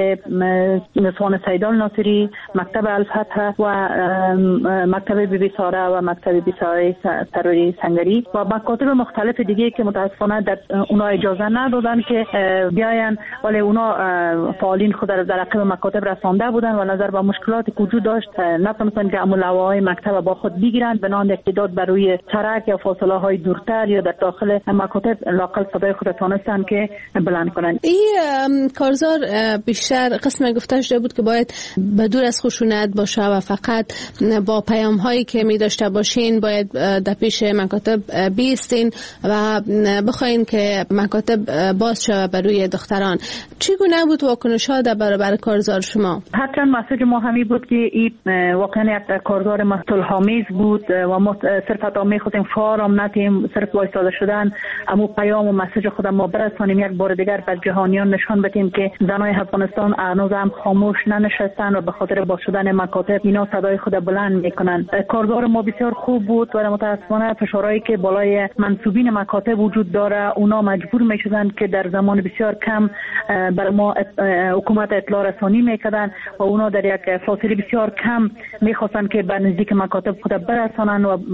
نسوان سیدال ناصری، مکتب الفتح و مکتب بی بی ساره و مکتب بی ساره های طراحی سنگری و مکاتب مختلف دیگه که متاسفانه در اونا اجازه ندادن که بیاین، ولی اونا فعالین خود در عقب مکاتب رسانده بودن و نظر به مشکلات که وجود داشت نتونستن که لوحه‌های مکتب با خود بگیرند، بنابراین اقتداد بر روی ترک یا فاصله های دورتر یا در داخل مکاتب لاقل صدای خود تونستن که بلند کنند. این کارزار بیشتر قسم گفته شده بود که باید به دور از خشونت باشه و فقط با پیام هایی که می داشته باشین باید در پیش مکاتب بیستین و بخواین که مکاتب باز شود بر روی دختران. چگونه بود واکنش ها در برابر کارزار شما؟ حتما مسیج ما همی بود که این واقعا یک کارزار مصلح‌آمیز بود و ما صرف تا می‌خواستیم فارم نتیم صرف وایساده شدن اما پیام و مسیج خود ما برسانیم، یک بار دیگر بر جهانیان نشان بدیم که زنای افغانستان هنوز هم خاموش ننشستن و به خاطر باز شدن مکاتب اینا صدای خود بلند میکنن. کارزار ما بسیار خوب بود و متاسفانه فشارهایی که بالای منصوبین مکاتب وجود داره اونا مجبور میشدن که در زمان بسیار کم بر ما حکومت اطلاع رسانی میکردن و اونا در یک فاصله بسیار کم میخواستن که به نزدیک مکاتب خود برسانن و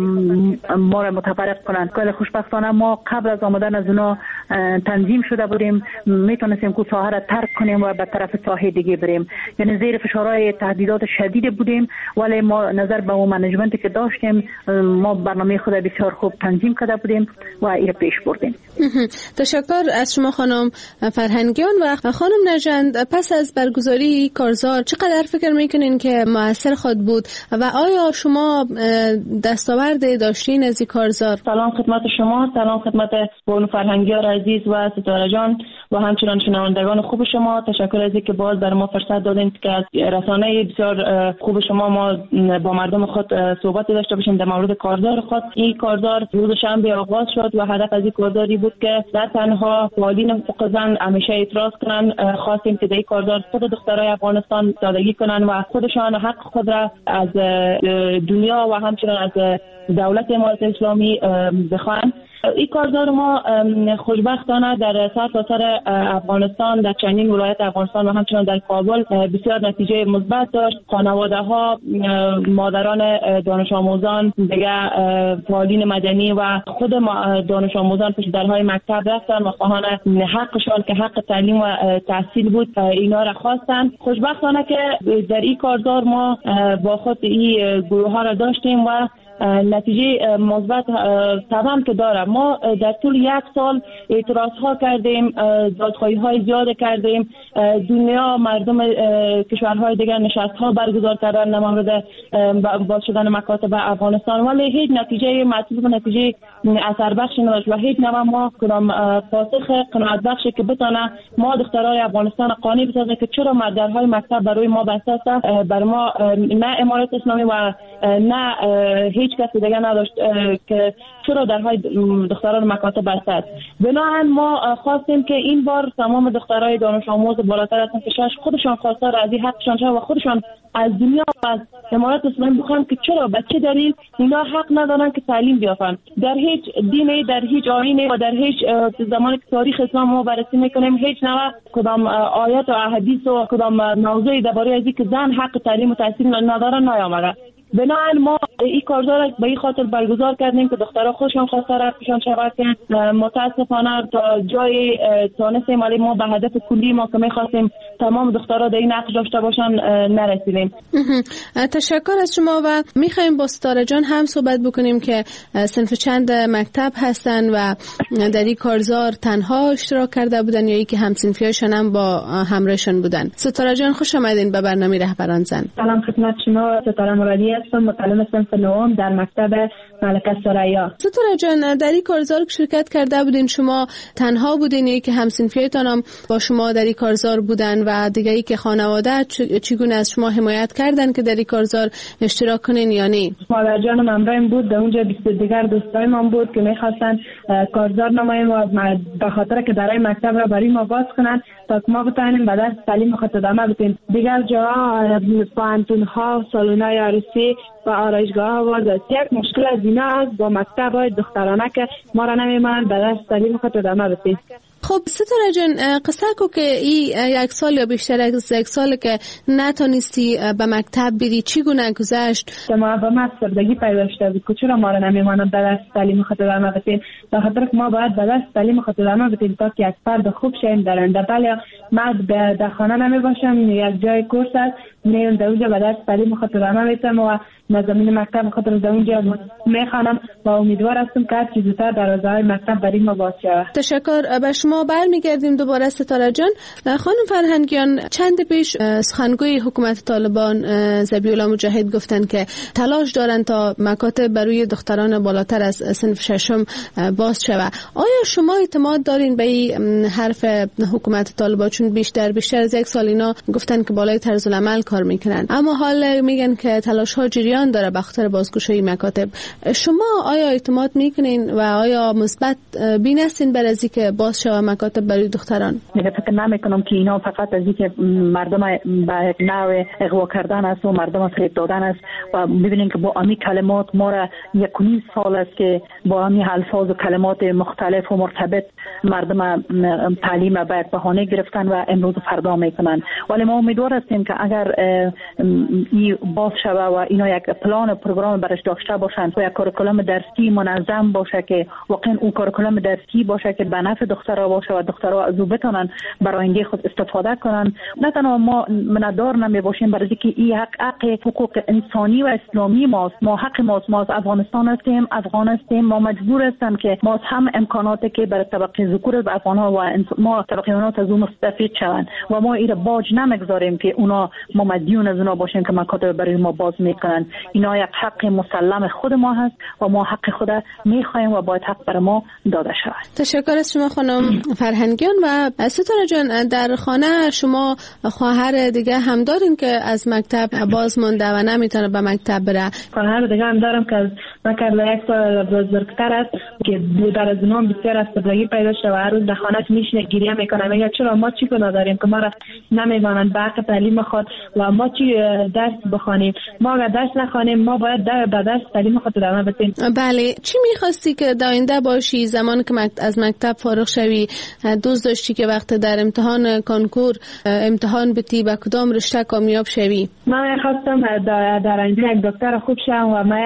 ما را متفرق کنند. که خوشبختانه ما قبل از آمدن از اونا تنظیم شده بودیم، میتونستیم که ساحه را ترک کنیم و به طرف ساحه دیگه بریم. یعنی زیر فشارهای تهدیدات شدید بودیم، ولی ما نظر به اون منیجمنتی که داشتیم ما برنامه خود بسیار خوب تنظیم کرده بودیم و این پیش بردیم. تشکر از شما خانم فرهنگیان. و خانم نژند، پس از برگزاری کارزار چقدر فکر میکنین که مؤثر خود بود و آیا شما دستاورد داشتین از این کارزار؟ سلام خدمت شما، سلام خدمت بانو فرهنگیان عزیز و ستاره جان و همچنان شنوندگان خوب شما. تشکر از اینکه باز بر ما فرصت دادین که از رسانه بسیار خوب شما ما با مردم خود صحبت داشته باشیم در مورد کارزار خود. این کارزار روز شنبه آغاز شد و هدف از این کارزاری بود که نه تنها فعالین حقوق زن همیشه اعتراض کنن، خواستیم که در این کارزار خود دخترای افغانستان سادگی کنن و خودشان حق خود را از دنیا و همچنان از دولت امارات اسلامی بخواهند. این کارزار ما خوشبختانه در سرتاسر افغانستان، در چندین ولایت افغانستان و همچنان در کابل بسیار نتیجه مثبت داشت. خانواده ها، مادران دانش آموزان، دیگه فعالین مدنی و خود دانش آموزان پشت درهای مکتب رفتن و خواهان حقشان که حق تعلیم و تحصیل بود اینا را خواستن. خوشبختانه که در این کارزار ما با خود این گروه ها را داشتیم و نتیجه مثبت تمام که داره. ما در طول یک سال اعتراض ها کردیم، دادخواهی های زیاد کردیم، دنیا مردم کشورهای دیگر نشست ها برگزار کردن در مورد باز شدن مکاتب افغانستان، ولی هیچ نتیجه مطلوب و نتیجه اثر بخش نداشت و هیچ نوع ما کدام پاسخ قناعت بخشی که بتونه ما دخترای افغانستان قانع بسازه که چرا درهای مکتب برای ما بسته است. بر ما نه امارات اسلامی و نه هیچ کسی دیگه نداشت که چرا درهای دختران مکاتب بسته است. بنابراین ما خواستیم که این بار تمام دخترای دانش آموز بالاتر از 6 خودشان خواستار از این حقشان شد و خودشان از دنیا و از امارات اسلامی بخوان که چرا به چه دلیل اینا حق ندارن که تعلیم بیافن. در هیچ دینی، در هیچ آیینی و در هیچ زمانی که تاریخ اسلام ما بررسی میکنیم هیچ نوع کدام آیات و احادیث و کدام موضوعی درباره از اینکه زن حق تعلیم و تحصیل ندارن نیامده. بنابراین ما این کارزار به این خاطر برگزار کردیم که دخترها خودشان خواستار حقشان شود که متاسفانه تا جای تانستیم ولی ما به هدف کلی ما که می‌خواستیم تمام دخترها در این نقش داشته باشن نرسیدیم. تشکر از شما و می‌خوایم با ستاره جان هم صحبت بکنیم که صنف چند مکتب هستن و در این کارزار تنها اشتراک کرده بودن یا اینکه همصنفیاشون هم با همراهشون بودن. ستاره جان خوش آمدین به برنامه رهبران زن. سلام خدمت شما، ستاره مرادی هستم، متعلم صنف نهم در مکتب ملکه ثریا. ستاره جان در این کارزار که شرکت کرده بودین شما تنها بودین یا که همصنفیتان هم با شما در این کارزار بودن و دیگه ای که خانواده چگونه از شما حمایت کردن که در این کارزار اشتراک کنین یا نه؟ مادر جانم همراهم بود، در اونجا 20 دیگر دوستای من بود که می‌خواستن کارزار نماییم و به خاطر که درای مکتب را برای ما باز کنن تا ما بتونیم به درس تعلیم خود ادامه بدیم. دیگر جاها پانتون‌ها، سالن‌های عروسی و آرایشگاه ها است. یک مشکل از اینا است با مکتب های دخترانه که ما را نمی‌مانند به درس تعلیم خود ادامه بدیم. خب ستاره جان، قصه کو که این 1 سال یا بیشتر از 1 سال که نتونستی به مکتب بری، چگونه گذشت؟ ما با افسردگی پیدا شده بود که چرا ما را نمیماند به دست تعلیم خود ادامه بدیم، به خاطر که ما باید به دست تعلیم خود ادامه بدیم تا که یک فرد خوب شیم در آینده. بله ما در خانه نمی باشم، یک جای کورس است میرم در اونجا به دست تعلیم خود ادامه میدم و نظامی مکتب خود را در اونجا میخوانم و امیدوار هستم که هر چیز زودتر دروازه‌های مکتب برای ما باز شود. تشکر. به شما برمیگردیم دوباره ستاره جان. خانم فرهنگیان، چند پیش سخنگوی حکومت طالبان ذبیح الله مجاهد گفتن که تلاش دارن تا مکاتب برای دختران بالاتر از صنف ششم باز شود. آیا شما اعتماد دارین به این حرف حکومت طالبان؟ چون بیشتر از 1 سال اینا گفتن که بالای طرز العمل کار میکنن، اما حال میگن که تلاش ها جریان داره به خاطر بازگشایی مکاتب. شما آیا اعتماد میکنین و آیا مثبت بین هستین بر از اینکه باز شود مکاتب برای دختران؟ من فکر نمیکنم که اینا فقط از اینکه مردم به نوع اغوا کردن است و مردم فریب دادن است و ببینین که با امی کلمات ما را 1.5 سال است که با امی الفاظ و کلمات مختلف و مرتبط مردم تعلیم به بهانه گرفتن و امروز و فردا میکنن. ولی ما امیدوار هستیم که اگر این باز شود و اینا یک پلان و پروگرام برش داشته باشند و یک کاریکولوم درسی منظم باشه که واقعا اون کاریکولوم درسی باشه که به نفع دخترها باشه و دخترها از او بتونن برای آینده خود استفاده کنن. نه تنها ما مندار نمی باشیم برای اینکه این حق حقوق انسانی و اسلامی ماست، ما حق ماست، ما از افغانستان هستیم، افغان هستیم، ما مجبور هستیم که ما هم امکاناتی که برای طبقه ذکور و افغان‌ها و ما طبقه اونات از اون مستفید شوند و ما این باج نمیگذاریم که اونا ما مدیون از اونا باشیم که مکاتب برای ما باز میکنن. اینا یک حق مسلم خود ما هست و ما حق خود میخوایم و باید حق برای ما داده شود. تشکر از شما خانم فرهنگیان. و ستاره جان، در خانه شما خواهر دیگه هم دارین که از مکتب باز مونده و نمیتونه به مکتب بره؟ خواهر دیگه هم دارم که از مکتب 1 سال بزرگتر است که در از اونام بسیار افسردگی پیدا شده و هر روز در خانه میشینه گریه میکنه، میگه چرا ما چی گناه داریم که ما را نمیمانند به حق تعلیم خود و ما چی درس بخوانیم؟ ما اگر درس نخوانیم ما باید به درس تعلیم خود ادامه بدیم. بله. چی میخواستی که در آینده باشی زمانی که از مکتب فارغ شوی؟ دوست داشتی که وقت در امتحان کنکور امتحان بتی به کدام رشته کامیاب شوی؟ من خواستم در آینده یک دکتر خوب شم و من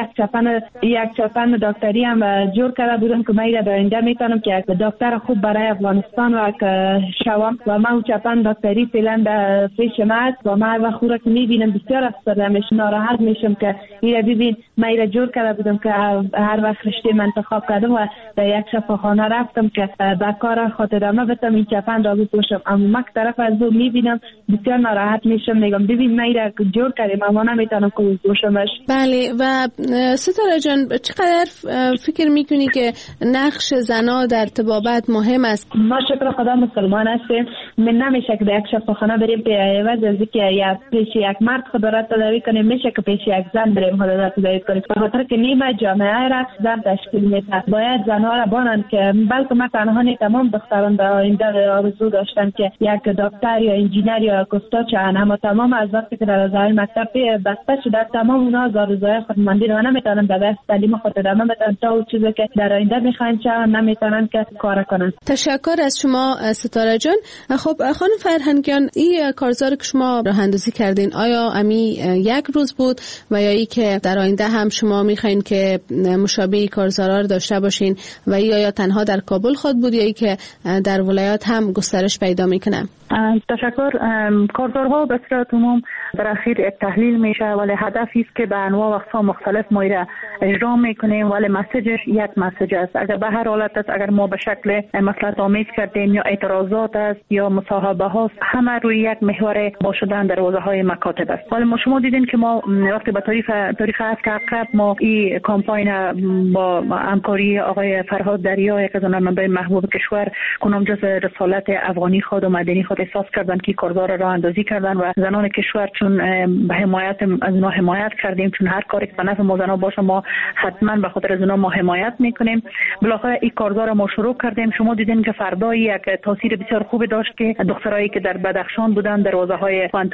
یک چپن دکتری هم جور کرده بودم که من در آینده میتونم که یک دکتر خوب برای افغانستان و شوم و من اون چپن دکتری فعلا در پیش ما است و من وقت خورا که میبینم بسیار افسرده میشم، ناراحت میشم که ایره ببین من ایره جور کرده بودم که هر وقت رشته من انتخاب کردم و در یک شفاخانه رفتم که به کار خود ادامه بدم این چپن را بپوشم، اما من طرف از او میبینم بسیار ناراحت میشم، میگم ببین من ایره جور کردم اما نمیتونم که بپوشمش. بله. و ستاره جان، چقدر فکر میکنی که نقش زنا در طبابت مهم است؟ ما شکر خدا مسلمان هستیم، من نمیشه که در یک شفاخانه بریم عوض از اینکه پیش یک مرد خود را تداوی کنیم میشه که پیش یک زن بریم خود را تداوی کنیم، به خاطر که نیمه جامعه را زن تشکیل میده. باید زنها را بانند که بلکه ما تنها نه، تمام دختران در آینده آرزو داشتن که یک دکتر یا انجینر یا استاد شوند، اما تمام از وقتی که در راه مکتب بسته شده تمام اونها آرزوهای خودماندی رو نمیتونن به دست تعلیم خود ادامه بدن تا اون چیزی که در آینده میخواین شوند نمیتونن که کار کنن. تشکر از شما ستاره جان. خب خانم فرهنگیان، این کارزار که شما راه اندازی کردین آیا امی 1 روز بود و یا ای که در آینده هم شما میخواین که مشابه کارزارا رو داشته باشین و یا تنها در کابل خود بود یا ای که در ولایات هم گسترش پیدا میکنه؟ تشکر. کارزارها به صورت عموم در اخیر تحلیل میشه ولی هدفی است که به انواع و اقسام مختلف ما را اجرا میکنیم ولی مسیجش یک مسیج است. اگر به هر حالت است، اگر ما به شکل مصلحت آمیز کردیم یا اعتراضات است یا مصاحبه هاست، همه روی یک محور باشدن دروازه های مکاتب است. ولی ما شما دیدین که ما وقتی به تاریخ هفته عقب ما این کمپاین با همکاری آقای فرهاد دریا، یک از منابع محبوب کشور، کنم جز رسالت افغانی خود و مدنی خود احساس کردن که کارزار را اندازی کردن و زنان کشور چون به حمایت از اونا حمایت کردیم، چون هر کاری که به نفع ما زنا باشه ما حتما به خاطر از اونا ما حمایت میکنیم. بالاخره این کارزار ما شروع کردیم. شما دیدین که فردا یک تاثیر بسیار خوبی داشت که دخترایی که در بدخشان بودن دروازه های پانتون برای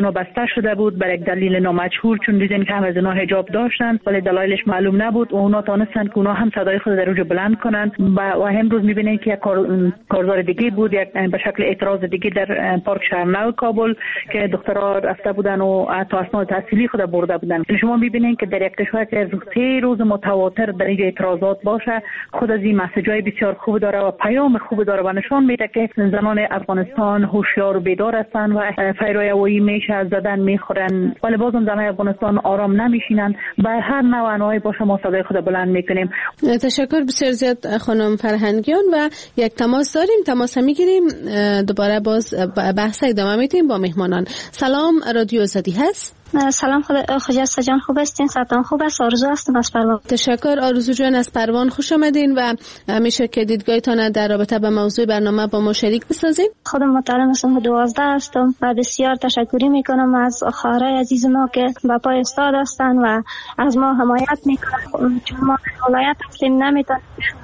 اونا بسته شده بود برای دلیل نامجهول، چون دیدن که هم از اونا حجاب داشتن ولی دلایلش معلوم نبود و اونا تونستن که اونا هم صدای خود در اونجا بلند کنن و امروز میبینین که یک کارزار دیگه بود، یک به شکل اعتراض دیگه در پارک شهرنو کابل که دخترها رفته بودن و تا اسناد تحصیلی خود برده بودن. شما میبینین که در یک کشور که 3 روز متواتر در این اعتراضات باشه، خود از این مسیجای بسیار خوب داره و پیام خوب داره و نشان میده که زنان افغانستان هوشیار و بیدار هستن و فیرای هوایی میشه زدن میخورن، ولی بازم زنان افغانستان آرام نمیشینن. به هر نوع انواعی باشه ما صدای خود بلند میکنیم. تشکر بسیار زیاد خانم فرهنگیان و یک تماس داریم، تماس میگیریم، دوباره باز بحث ادامه میدیم با مهمانان. سلام، رادیو آزادی هست. سلام، خجسته جان خوب هستین؟ سلام خوب است. آرزو هستم از پروان. تشکر آرزو جان از پروان، خوش آمدین و میشه که دیدگاهتان در رابطه با موضوع برنامه با ما شریک بسازین. خودم محترم اسم 12 هستم و بسیار تشکری میکنم از خواهرای عزیز ما که با پای استاد هستن و از ما حمایت میکنن، چون ما ولایت هستیم نمیتونیم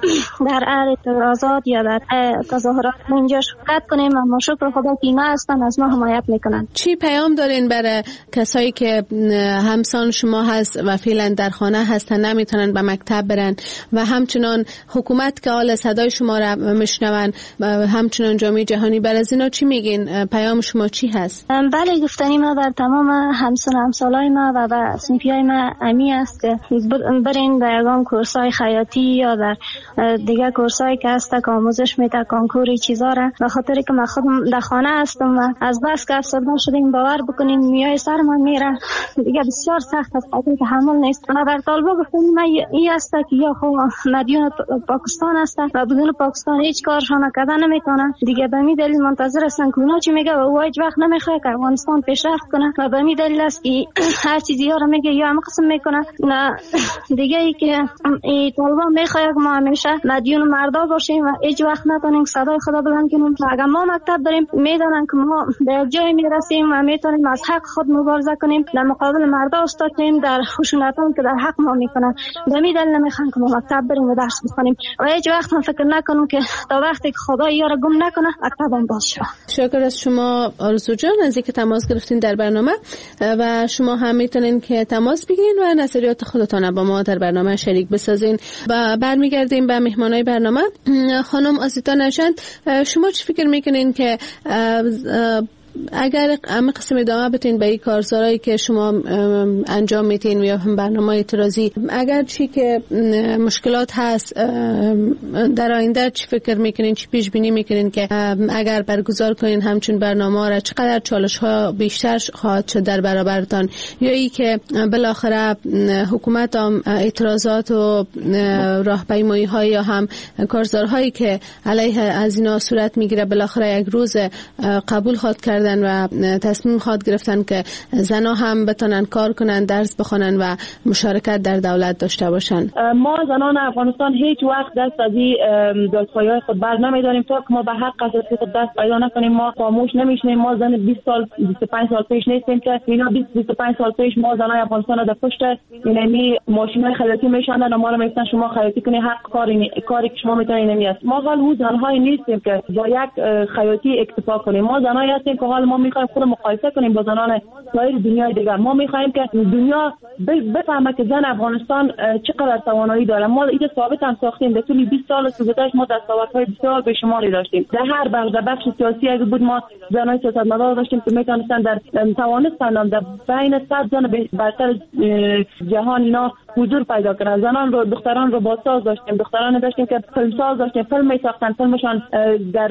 در اعتراضات یا در تظاهرات اینجا شرکت کنیم و ما شکر خدا که اینا هستن از ما حمایت میکنن. چی پیام دارین برای کسایی که همسان شما هست و فعلا در خانه هستن نمیتونن به مکتب برن و همچنان حکومت که حال صدای شما را میشنون، همچنان جامعه جهانی، بر از اینا چی میگین؟ پیام شما چی هست؟ بله، گفتنی ما در تمام همسالای ما و صنفیای ما امی است که برین در یگان کورسای خیاطی یا در دیگه کورسایی که هست که آموزش میده کانکوری چیزا را، به خاطر که من خودم در خانه هستم و از بس که افسرده شدیم باور بکنین میای سر من میره دیگه بسیار سخت است، خاطر که حمل نیست. و در طالبا گفتم من این است که یا خو مدیون پاکستان است و بدون پاکستان هیچ کارشان نکردن نمیتونن دیگه. به می دلیل منتظر هستن که اونا چی میگه و او هیچ وقت نمیخواد که افغانستان پیشرفت کنه و به می دلیل است که هر چیزی ها رو میگه یا هم قسم میکنه. نه دیگه ای که این طالبا میخواد که ما همیشه مدیون مردا باشیم و هیچ وقت نتونیم صدای خدا بلند کنیم. اگر ما مکتب بریم میدونن که ما به جای میرسیم و میتونیم از حق خود مبارزه کنیم، در مقابل مردا استادیم در خشونتان که در حق ما میکنن. به می دلیل نمیخوان که ما مکتب بریم و درس بخونیم و هیچ وقت هم فکر نکنم که تا وقتی که خدا یارو گم نکنه مکتبم باز شه. شکر از شما آرزو جان از اینکه تماس گرفتین در برنامه و شما هم میتونین که تماس بگیرین و نظریات خودتون با ما در برنامه شریک بسازین. و برمیگردیم به مهمانای برنامه. خانم آزیتا نژاد، شما چی فکر میکنین که اگر همه قسم ادامه بتین به این کارزارایی که شما انجام میتین یا هم برنامه اعتراضی، اگر چی که مشکلات هست در آینده چی فکر میکنین، چی پیش بینی میکنین که اگر برگزار کنین همچون برنامه را چقدر چالش ها بیشتر خواهد شد در برابرتان، یا ای که بالاخره حکومت هم اعتراضات و راهپیمایی های یا هم کارزارهایی که علیه از اینا صورت میگیره بالاخره یک روز قبول خواهد کرد و تصمیم خواهد گرفتن که زنها هم بتونن کار کنن، درس بخونن و مشارکت در دولت داشته باشن. ما زنان افغانستان هیچ وقت دست از این دادخواهی‌های خود بر نمیداریم تا که ما به حق اساسی خود دست پیدا نکنیم. ما خاموش نمیشیم. ما زن 20 سال 25 سال پیش نیستیم که اینا 25 سال پیش ما زنان افغانستان در پشت یعنی ماشین‌های خیاطی میشوندن و ما رو میگفتن شما خیاطی کنی، حق کاری که شما میتونید نمیاست. ما حال زن‌های نیستیم که با یک خیاطی اکتفا کنیم. ما زنایی هستیم که حال ما میخوایم خود مقایسه کنیم با زنان سایر دنیای دیگر. ما میخوایم که دنیا بفهمه که زن افغانستان چقدر توانایی داره. ما این ثابت هم ساختیم. در طول 20 سال گذشته ما دستاوردهای بسیار بشماری داشتیم. در هر بخش سیاسی اگه بود ما زنای سیاستمدار داشتیم که میتونستن در توانستن در بین 100 زن برتر جهان اینا حضور پیدا کردن. زنان رو دختران رو بازساز داشتیم، دختران داشتیم که فیلمساز داشتیم، فیلم میساختن، فیلمشان در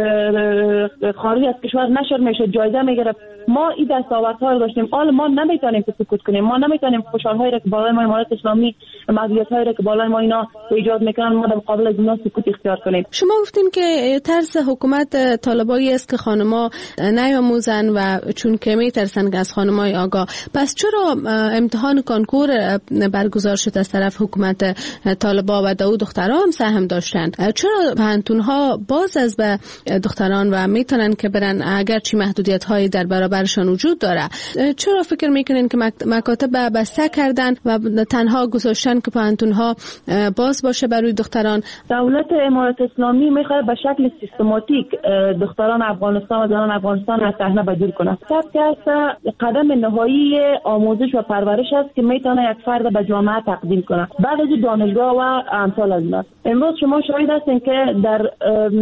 خارج از کشور نشر میشه، جایزه میگرفت. ما این دستاوردها رو داشتیم. حالا ما نمیتونیم که سکوت کنیم. ما نمیتونیم خوشحال‌هایی را که بالای ما امارات اسلامی مزیت‌هایی را که بالای ما اینا ایجاد میکنن ما در مقابل از اینا سکوت اختیار کنیم. شما گفتین که طرز حکومت طالبایی است که خانم‌ها نیاموزن و چون که میترسن از خانم‌های آگاه. پس چرا امتحان کنکور برگزار شد از طرف حکومت طالبا و دو دختران هم سهم داشتن؟ چرا پانتون‌ها باز از به دختران و میتونن که برن اگر چی محدودیت‌هایی در برابر برشان وجود داره. چرا فکر میکنین که مکاتب بسته کردن و تنها گذاشتن که پانتونها باز باشه برای دختران؟ دولت امارات اسلامی میخواد به شکل سیستماتیک دختران افغانستان و زنان افغانستان از صحنه بدور کنه. قدم نهایی آموزش و پرورش است که میتونه یک فرد به جامعه تقدیم کنه. بعد از دانشگاه و امثال از اینا. امروز شما شاهد هستین که در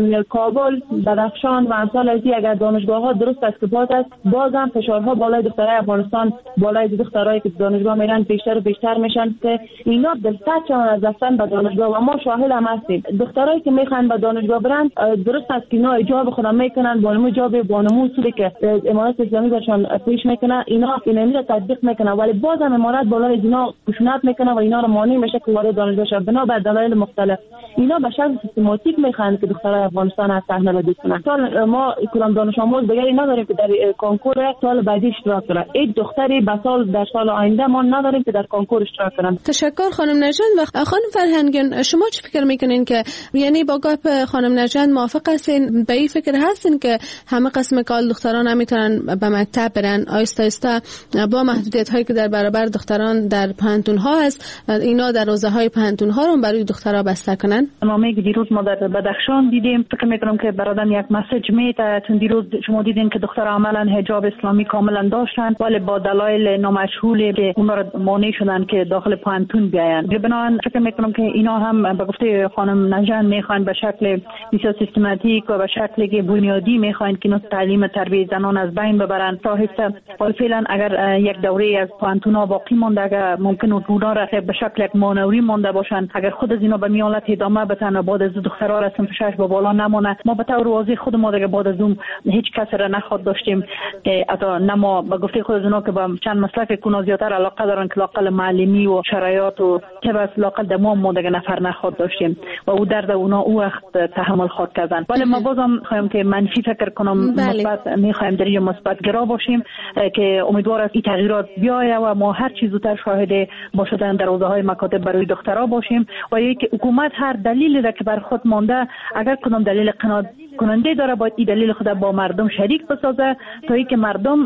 کابل، بدخشان و امثال از این اگر دانشگاه ها درست است که باز هم فشارها بالای دخترای افغانستان، بالای دخترایی که دانشگاه میرن بیشتر و بیشتر میشن که اینا دلتچ از رفتن به دانشگاه و ما شاهد هم هستیم. دخترایی که میخوان به دانشگاه برن درست است که اینا حجاب خودم میکنن، بانمو حجاب بانمو اصولی که امارات اسلامی برشان پیش میکنه اینا رو تطبیق میکنه، ولی باز هم امارات بالای اینا خشونت میکنه و اینا رو مانع میشه که وارد دانشگاه شن بنا بر دلایل مختلف. اینا به شکل سیستماتیک میخوان که دخترای افغانستان از صحنه بدور کنن. سال ما کدام دانش آموز دیگری نداریم که در کنکور سال بعدی اشتراک کنه. این دختری در سال آینده ما نداریم که در کنکور اشتراک کنن. تشکر خانم نجان. و خانم فرهنگیان، شما چه فکر میکنین که یعنی با گپ خانم نجان موافق هستین؟ به این فکر هستین که همه قسم کال دختران نمیتونن به مکتب برن؟ آیسته آیسته با محدودیت هایی که در برابر دختران در پانتون ها هست، اینا در حوزه های پانتون ها رو برای دخترها بسته کنن؟ نامه که دیروز ما در بدخشان دیدیم، فکر میکنم که برادرم یک مسیج میده. چون دیروز شما دیدین که دخترها عملا حجاب اسلامی کاملا داشتن ولی با دلایل نامشهولی که اونا را مانع شدن که داخل پانتون بیاین. بنابراین فکر میکنم که اینا هم به گفته خانم نجان میخوان به شکل بسیار سیستماتیک و به شکلی که بنیادی میخوان که اینا تعلیم تربیت زنان از بین ببرن. تا هسته فعلا اگر یک دوره از پانتونا باقی مونده، اگر ممکن اونا را به شکل یک مانوری مونده باشن، اگر خود از اینا به میانات ادامه بدن بعد از دخترها را صنف 6 با بالا نمونه، ما به طور واضح خود ما دیگه بعد از اون هیچ کس را نخواد داشتیم که حتی نما به گفته خود از اونا که با چند مسلک کونا زیاتر علاقه دارن که لاقل معلمی و شرایط و که بس لاقل دمام ما دیگه نفر نخواد داشتیم و او درد اونا او وقت تحمل خود کردن. ولی ما بازم خواهیم که منفی فکر کنم، مثبت میخوایم در یه مثبت گرا باشیم که امیدوار است این تغییرات بیاید و ما هر چیز زودتر شاهد باشدن در حوزه‌های مکاتب برای دخترها باشیم و یک حکومت هر دلیلی را که بر خود مانده اگر کدام دلیل قناعت کننده داره باید این دلیل خود با مردم شریک بسازه تا اینکه مردم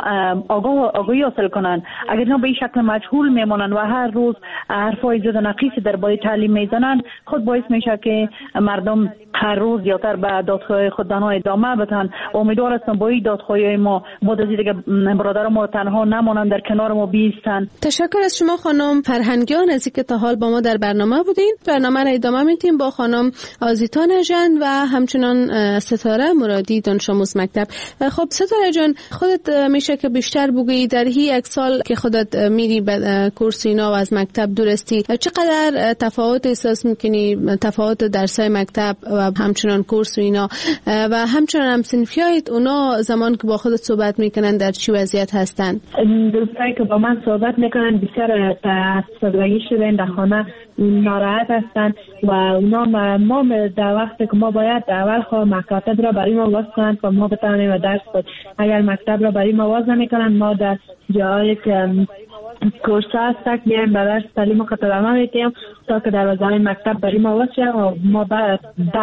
آگاهی حاصل کنن. اگر اینا به این شکل مجهول میمونن و هر روز حرفای زد و نقیص درباره تعلیم میزنن، خود باعث میشه که مردم هر روز زیاتر به دادخواهی خود ادامه بدن. امیدوار هستم با این دادخواهی ما بعد از اینکه برادران ما تنها نمونن در کنار ما بیستن. تشکر از شما خانم فرهنگیان از اینکه تا حال با ما در برنامه بودین. برنامه را ادامه میدیم با خانم آزیتا نژاد و همچنان ستاره مرادی دانش آموز مکتب. خب ستاره جان، خودت میشه که بیشتر بگی در یک سال که خودت میری به کورس اینا و از مکتب دورستی، چقدر تفاوت احساس میکنی؟ تفاوت درسای مکتب و همچنان کورس و اینا و همچنان هم صنفیایت اونا زمان که با خودت صحبت میکنن در چی وضعیت هستن؟ دوستایی که با من صحبت میکنن بیشتر تحصیلگی شدن در خانه ناراحت هستن و اونا ما در وقتی که ما باید اول مکاتب را برای ما واز کنن که ما بتوانیم درس خود. اگر مکتب را برای ما واز نمیکنن، ما در جایی که کورس هست بیایم به درس تعلیم خود ادامه میدیم تا که دروازه مکتب برای ما واز شد و ما بعد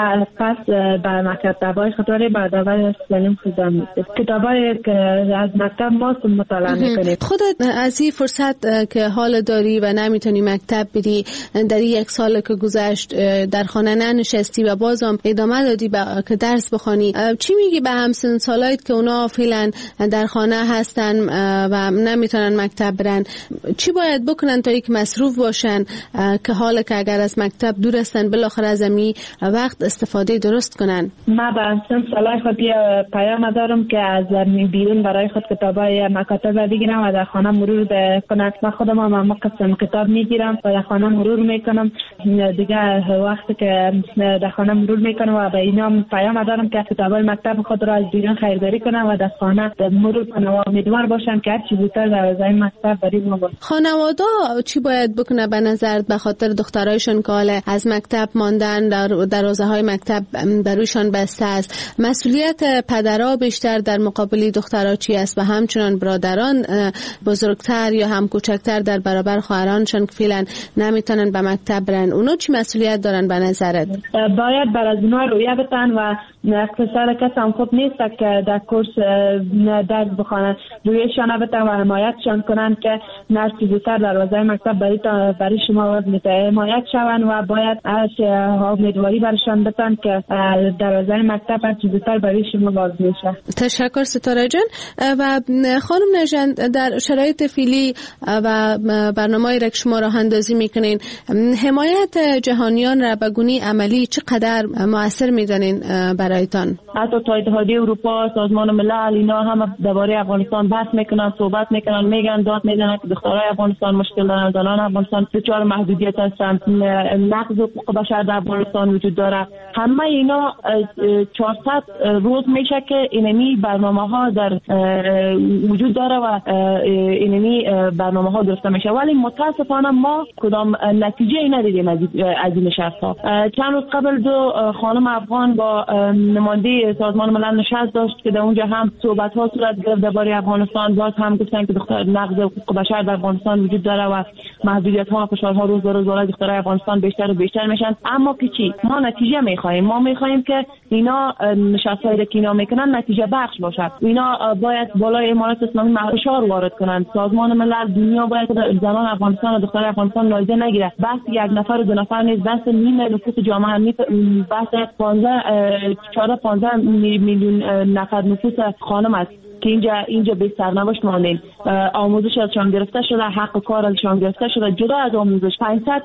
پس به مکتب‌های خود بعد اول تعلیم خود میدیم. کتابایی که از مکتب ما مطالعه میکنیم. خودت از این فرصت که حال داری و نمیتونی مکتب بری، در یک سال که گذشت در خانه ننشستی و بازم ادامه دادی که درس بخوانی، چی میگی به همسن سالایت که اونا فعلا در خانه هستن و نمیتونن مکتب برن؟ چی باید بکنن تا یک مصروف باشن که حالا که اگر از مکتب دور هستن بالاخره از امی وقت استفاده درست کنن؟ ما به همسن سالای خود پیام دارم که از بیرون برای خود کتابای مکاتب بگیرم و در خانه مرور کنم. من خودم هم قسم کتاب میگیرم و در خانه مرور میکنم. دیگه وقتی که در خانه مرور میکنم و به اینا پیام دارم که کتابای مکتب خود را از بیرون خریداری کنم و در خانه مرور کنم و امیدوار باشم که هر چی زودتر در حوزه مکتب برای ما باشه. خانواده چی باید بکنه به نظر به خاطر دخترایشون که حالا از مکتب ماندن، دروازه های مکتب برویشان بسته است؟ مسئولیت پدرها بیشتر در مقابل دخترها چی است و همچنان برادران بزرگتر یا هم کوچکتر در برابر خواهرانشان که فعلا نمیتونن به مکتب برن، اونا چی مسئولیت دارن به نظرت؟ باید بر از اونا رویه بتن و اقتصاد کس هم خوب نیست که در کورس درس بخوانن، رویشان بتن و حمایتشان کنن که نرسی زودتر دروازه مکتب برای شما حمایت شون و باید از امیدواری برشان بتن که دروازه مکتب هر زودتر برای شما باز میشه. تشکر ستاره جان. و خانم نژند، در شرایط فعلی و برنامه‌ای را که شما راه اندازی میکنین، حمایت جهانیان را به گونه عملی چقدر مؤثر میدانین برایتان؟ حتی تا اتحادیه اروپا، سازمان ملل، اینا هم درباره افغانستان بحث میکنن، صحبت میکنن، میگن داد میزنن که دخترای افغانستان مشکل دارن، زنان افغانستان دچار محدودیت هستن، نقض حقوق بشر در افغانستان وجود داره. همه اینا 400 روز میشه که اینمی برنامه‌ها در وجود داره و اینمی برنامه‌ها گرفته میشه، ولی متاسفانه ما کدام نتیجه ندیدیم از این نشست‌ها. چند روز قبل دو خانم افغان با نماینده سازمان ملل نشست داشت که در اونجا هم صحبت‌ها صورت گرفت درباره افغانستان، باز هم گفتن که نقض حقوق بشر در افغانستان وجود داره و محدودیت‌ها و فشارها روز به روز بالای دخترای افغانستان بیشتر و بیشتر میشن. اما که چی؟ ما نتیجه می‌خوایم. ما می‌خوایم که اینا نشست‌هایی که اینا میکنن نتیجه بخش باشه. اینا باید بالای امارات اسلامی فشار وارد کنن. سازمان ملل، دنیا باید زنان افغانستان و دخترای افغانستان نادیده نگیره. بحث یک نفر و دو نفر نیست، بحث نیمه نفوس جامعه هم نیست، بحث 15 میلیون نفر نفوس خانم است که اینجا به سرنوشت ماندیم. آموزش ازشان گرفته شده، حق کار ازشان گرفته شده. جدا از آموزش 500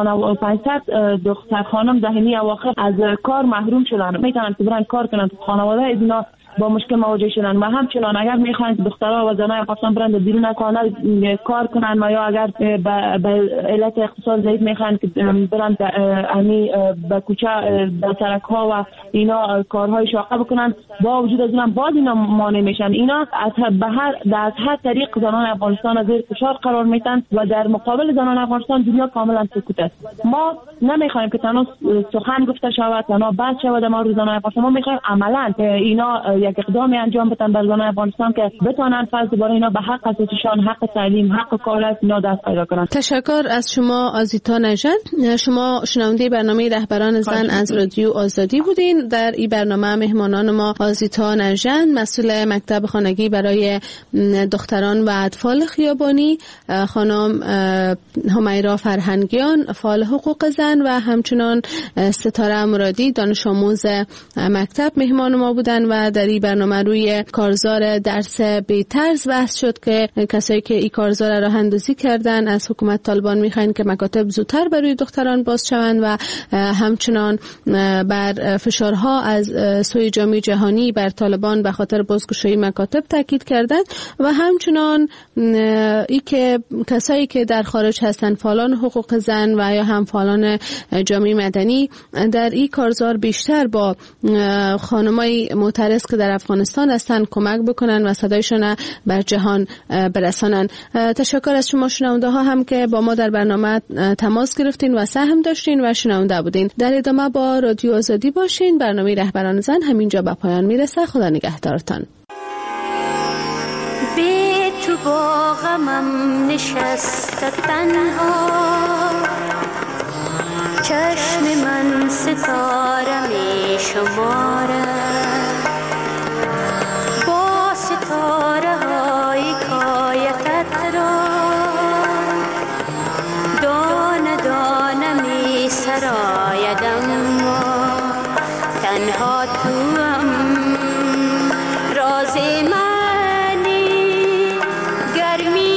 دختر خانم ذهنی اواخر از کار محروم شدن، میتونن که برن کار کنن. خانواده از اینا با مشکل مواجه شدن و همچنان اگر میخواین که دخترها و زنای افغانستان برن بیرون کانال کار کنن و یا اگر به علت اقتصاد ضعیف میخواین که برن به کوچه به سرک ها و اینا کارهای شاقه بکنن، با وجود از اونم باز اینا مانع میشن. اینا از هر طریق زنان افغانستان از زیر فشار قرار میتن و در مقابل زنان افغانستان دنیا کاملا سکوت است. ما نمیخوایم که تنها سخن گفته شود، تنها بحث شود ما روز زنان افغانستان. ما میخوایم عملا اینا یک اقدامی انجام بدن بر زنان افغانستان که بتونن فرض دوباره اینا به حق اساسیشان، حق تعلیم، حق کار است، اینا دست پیدا کنن. تشکر از شما آزیتا نژند. شما شنونده برنامه رهبران زن از رادیو آزادی بودین. در این برنامه مهمانان ما آزیتا نژند، مسئول مکتب خانگی برای دختران و اطفال خیابانی، خانم همیرا فرهنگیان، فعال حقوق زن و همچنان ستاره مرادی، دانش آموز مکتب مهمان ما بودن و در این برنامه روی کارزار درس بی طرز بحث شد که کسایی که این کارزار را اندازی کردن از حکومت طالبان میخواین که مکاتب زودتر برای دختران باز شوند و همچنان بر فشارها از سوی جامعه جهانی بر طالبان به خاطر بازگشایی مکاتب تاکید کردند و همچنان ای که کسایی که در خارج هستند، فعالان حقوق زن و یا هم فعالان جامعه مدنی، در این کارزار بیشتر با خانمای معترض که در افغانستان هستند کمک بکنن و صدایشان بر جهان برسانن. تشکر از شما شنونده ها هم که با ما در برنامه تماس گرفتین و سهم داشتین و شنونده بودین. در ادامه با رادیو آزادی باشین. برنامه رهبران زن همینجا به پایان میرسه. خدا نگهدارتان. بی تو با غمم نشسته تنها، چشم من ستاره می شماره، با ستاره های کایتت را دانه دانه می سرایدم و تنها توام راز منی، گرمی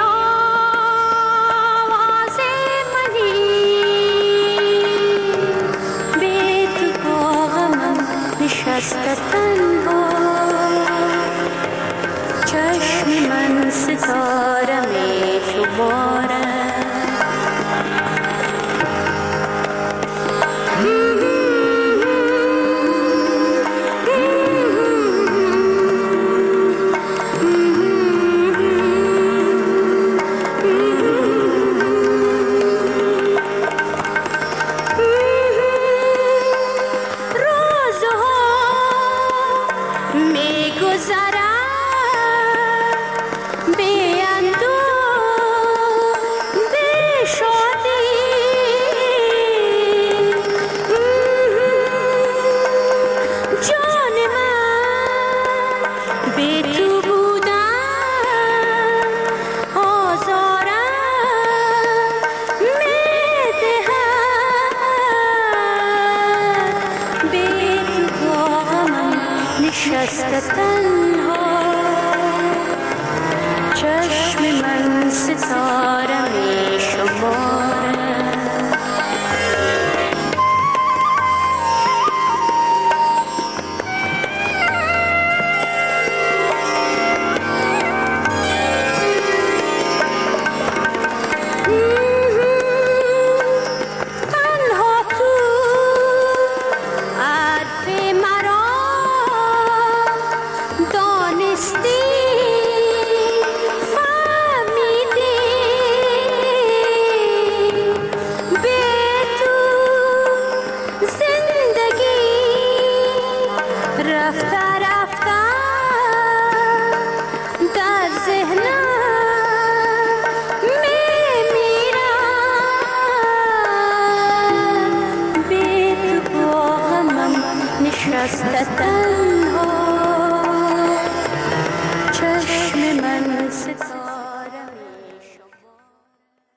آواز منی، بی تو با غمم نشسته تنها، چشم من ستاره می شماره. نشست تن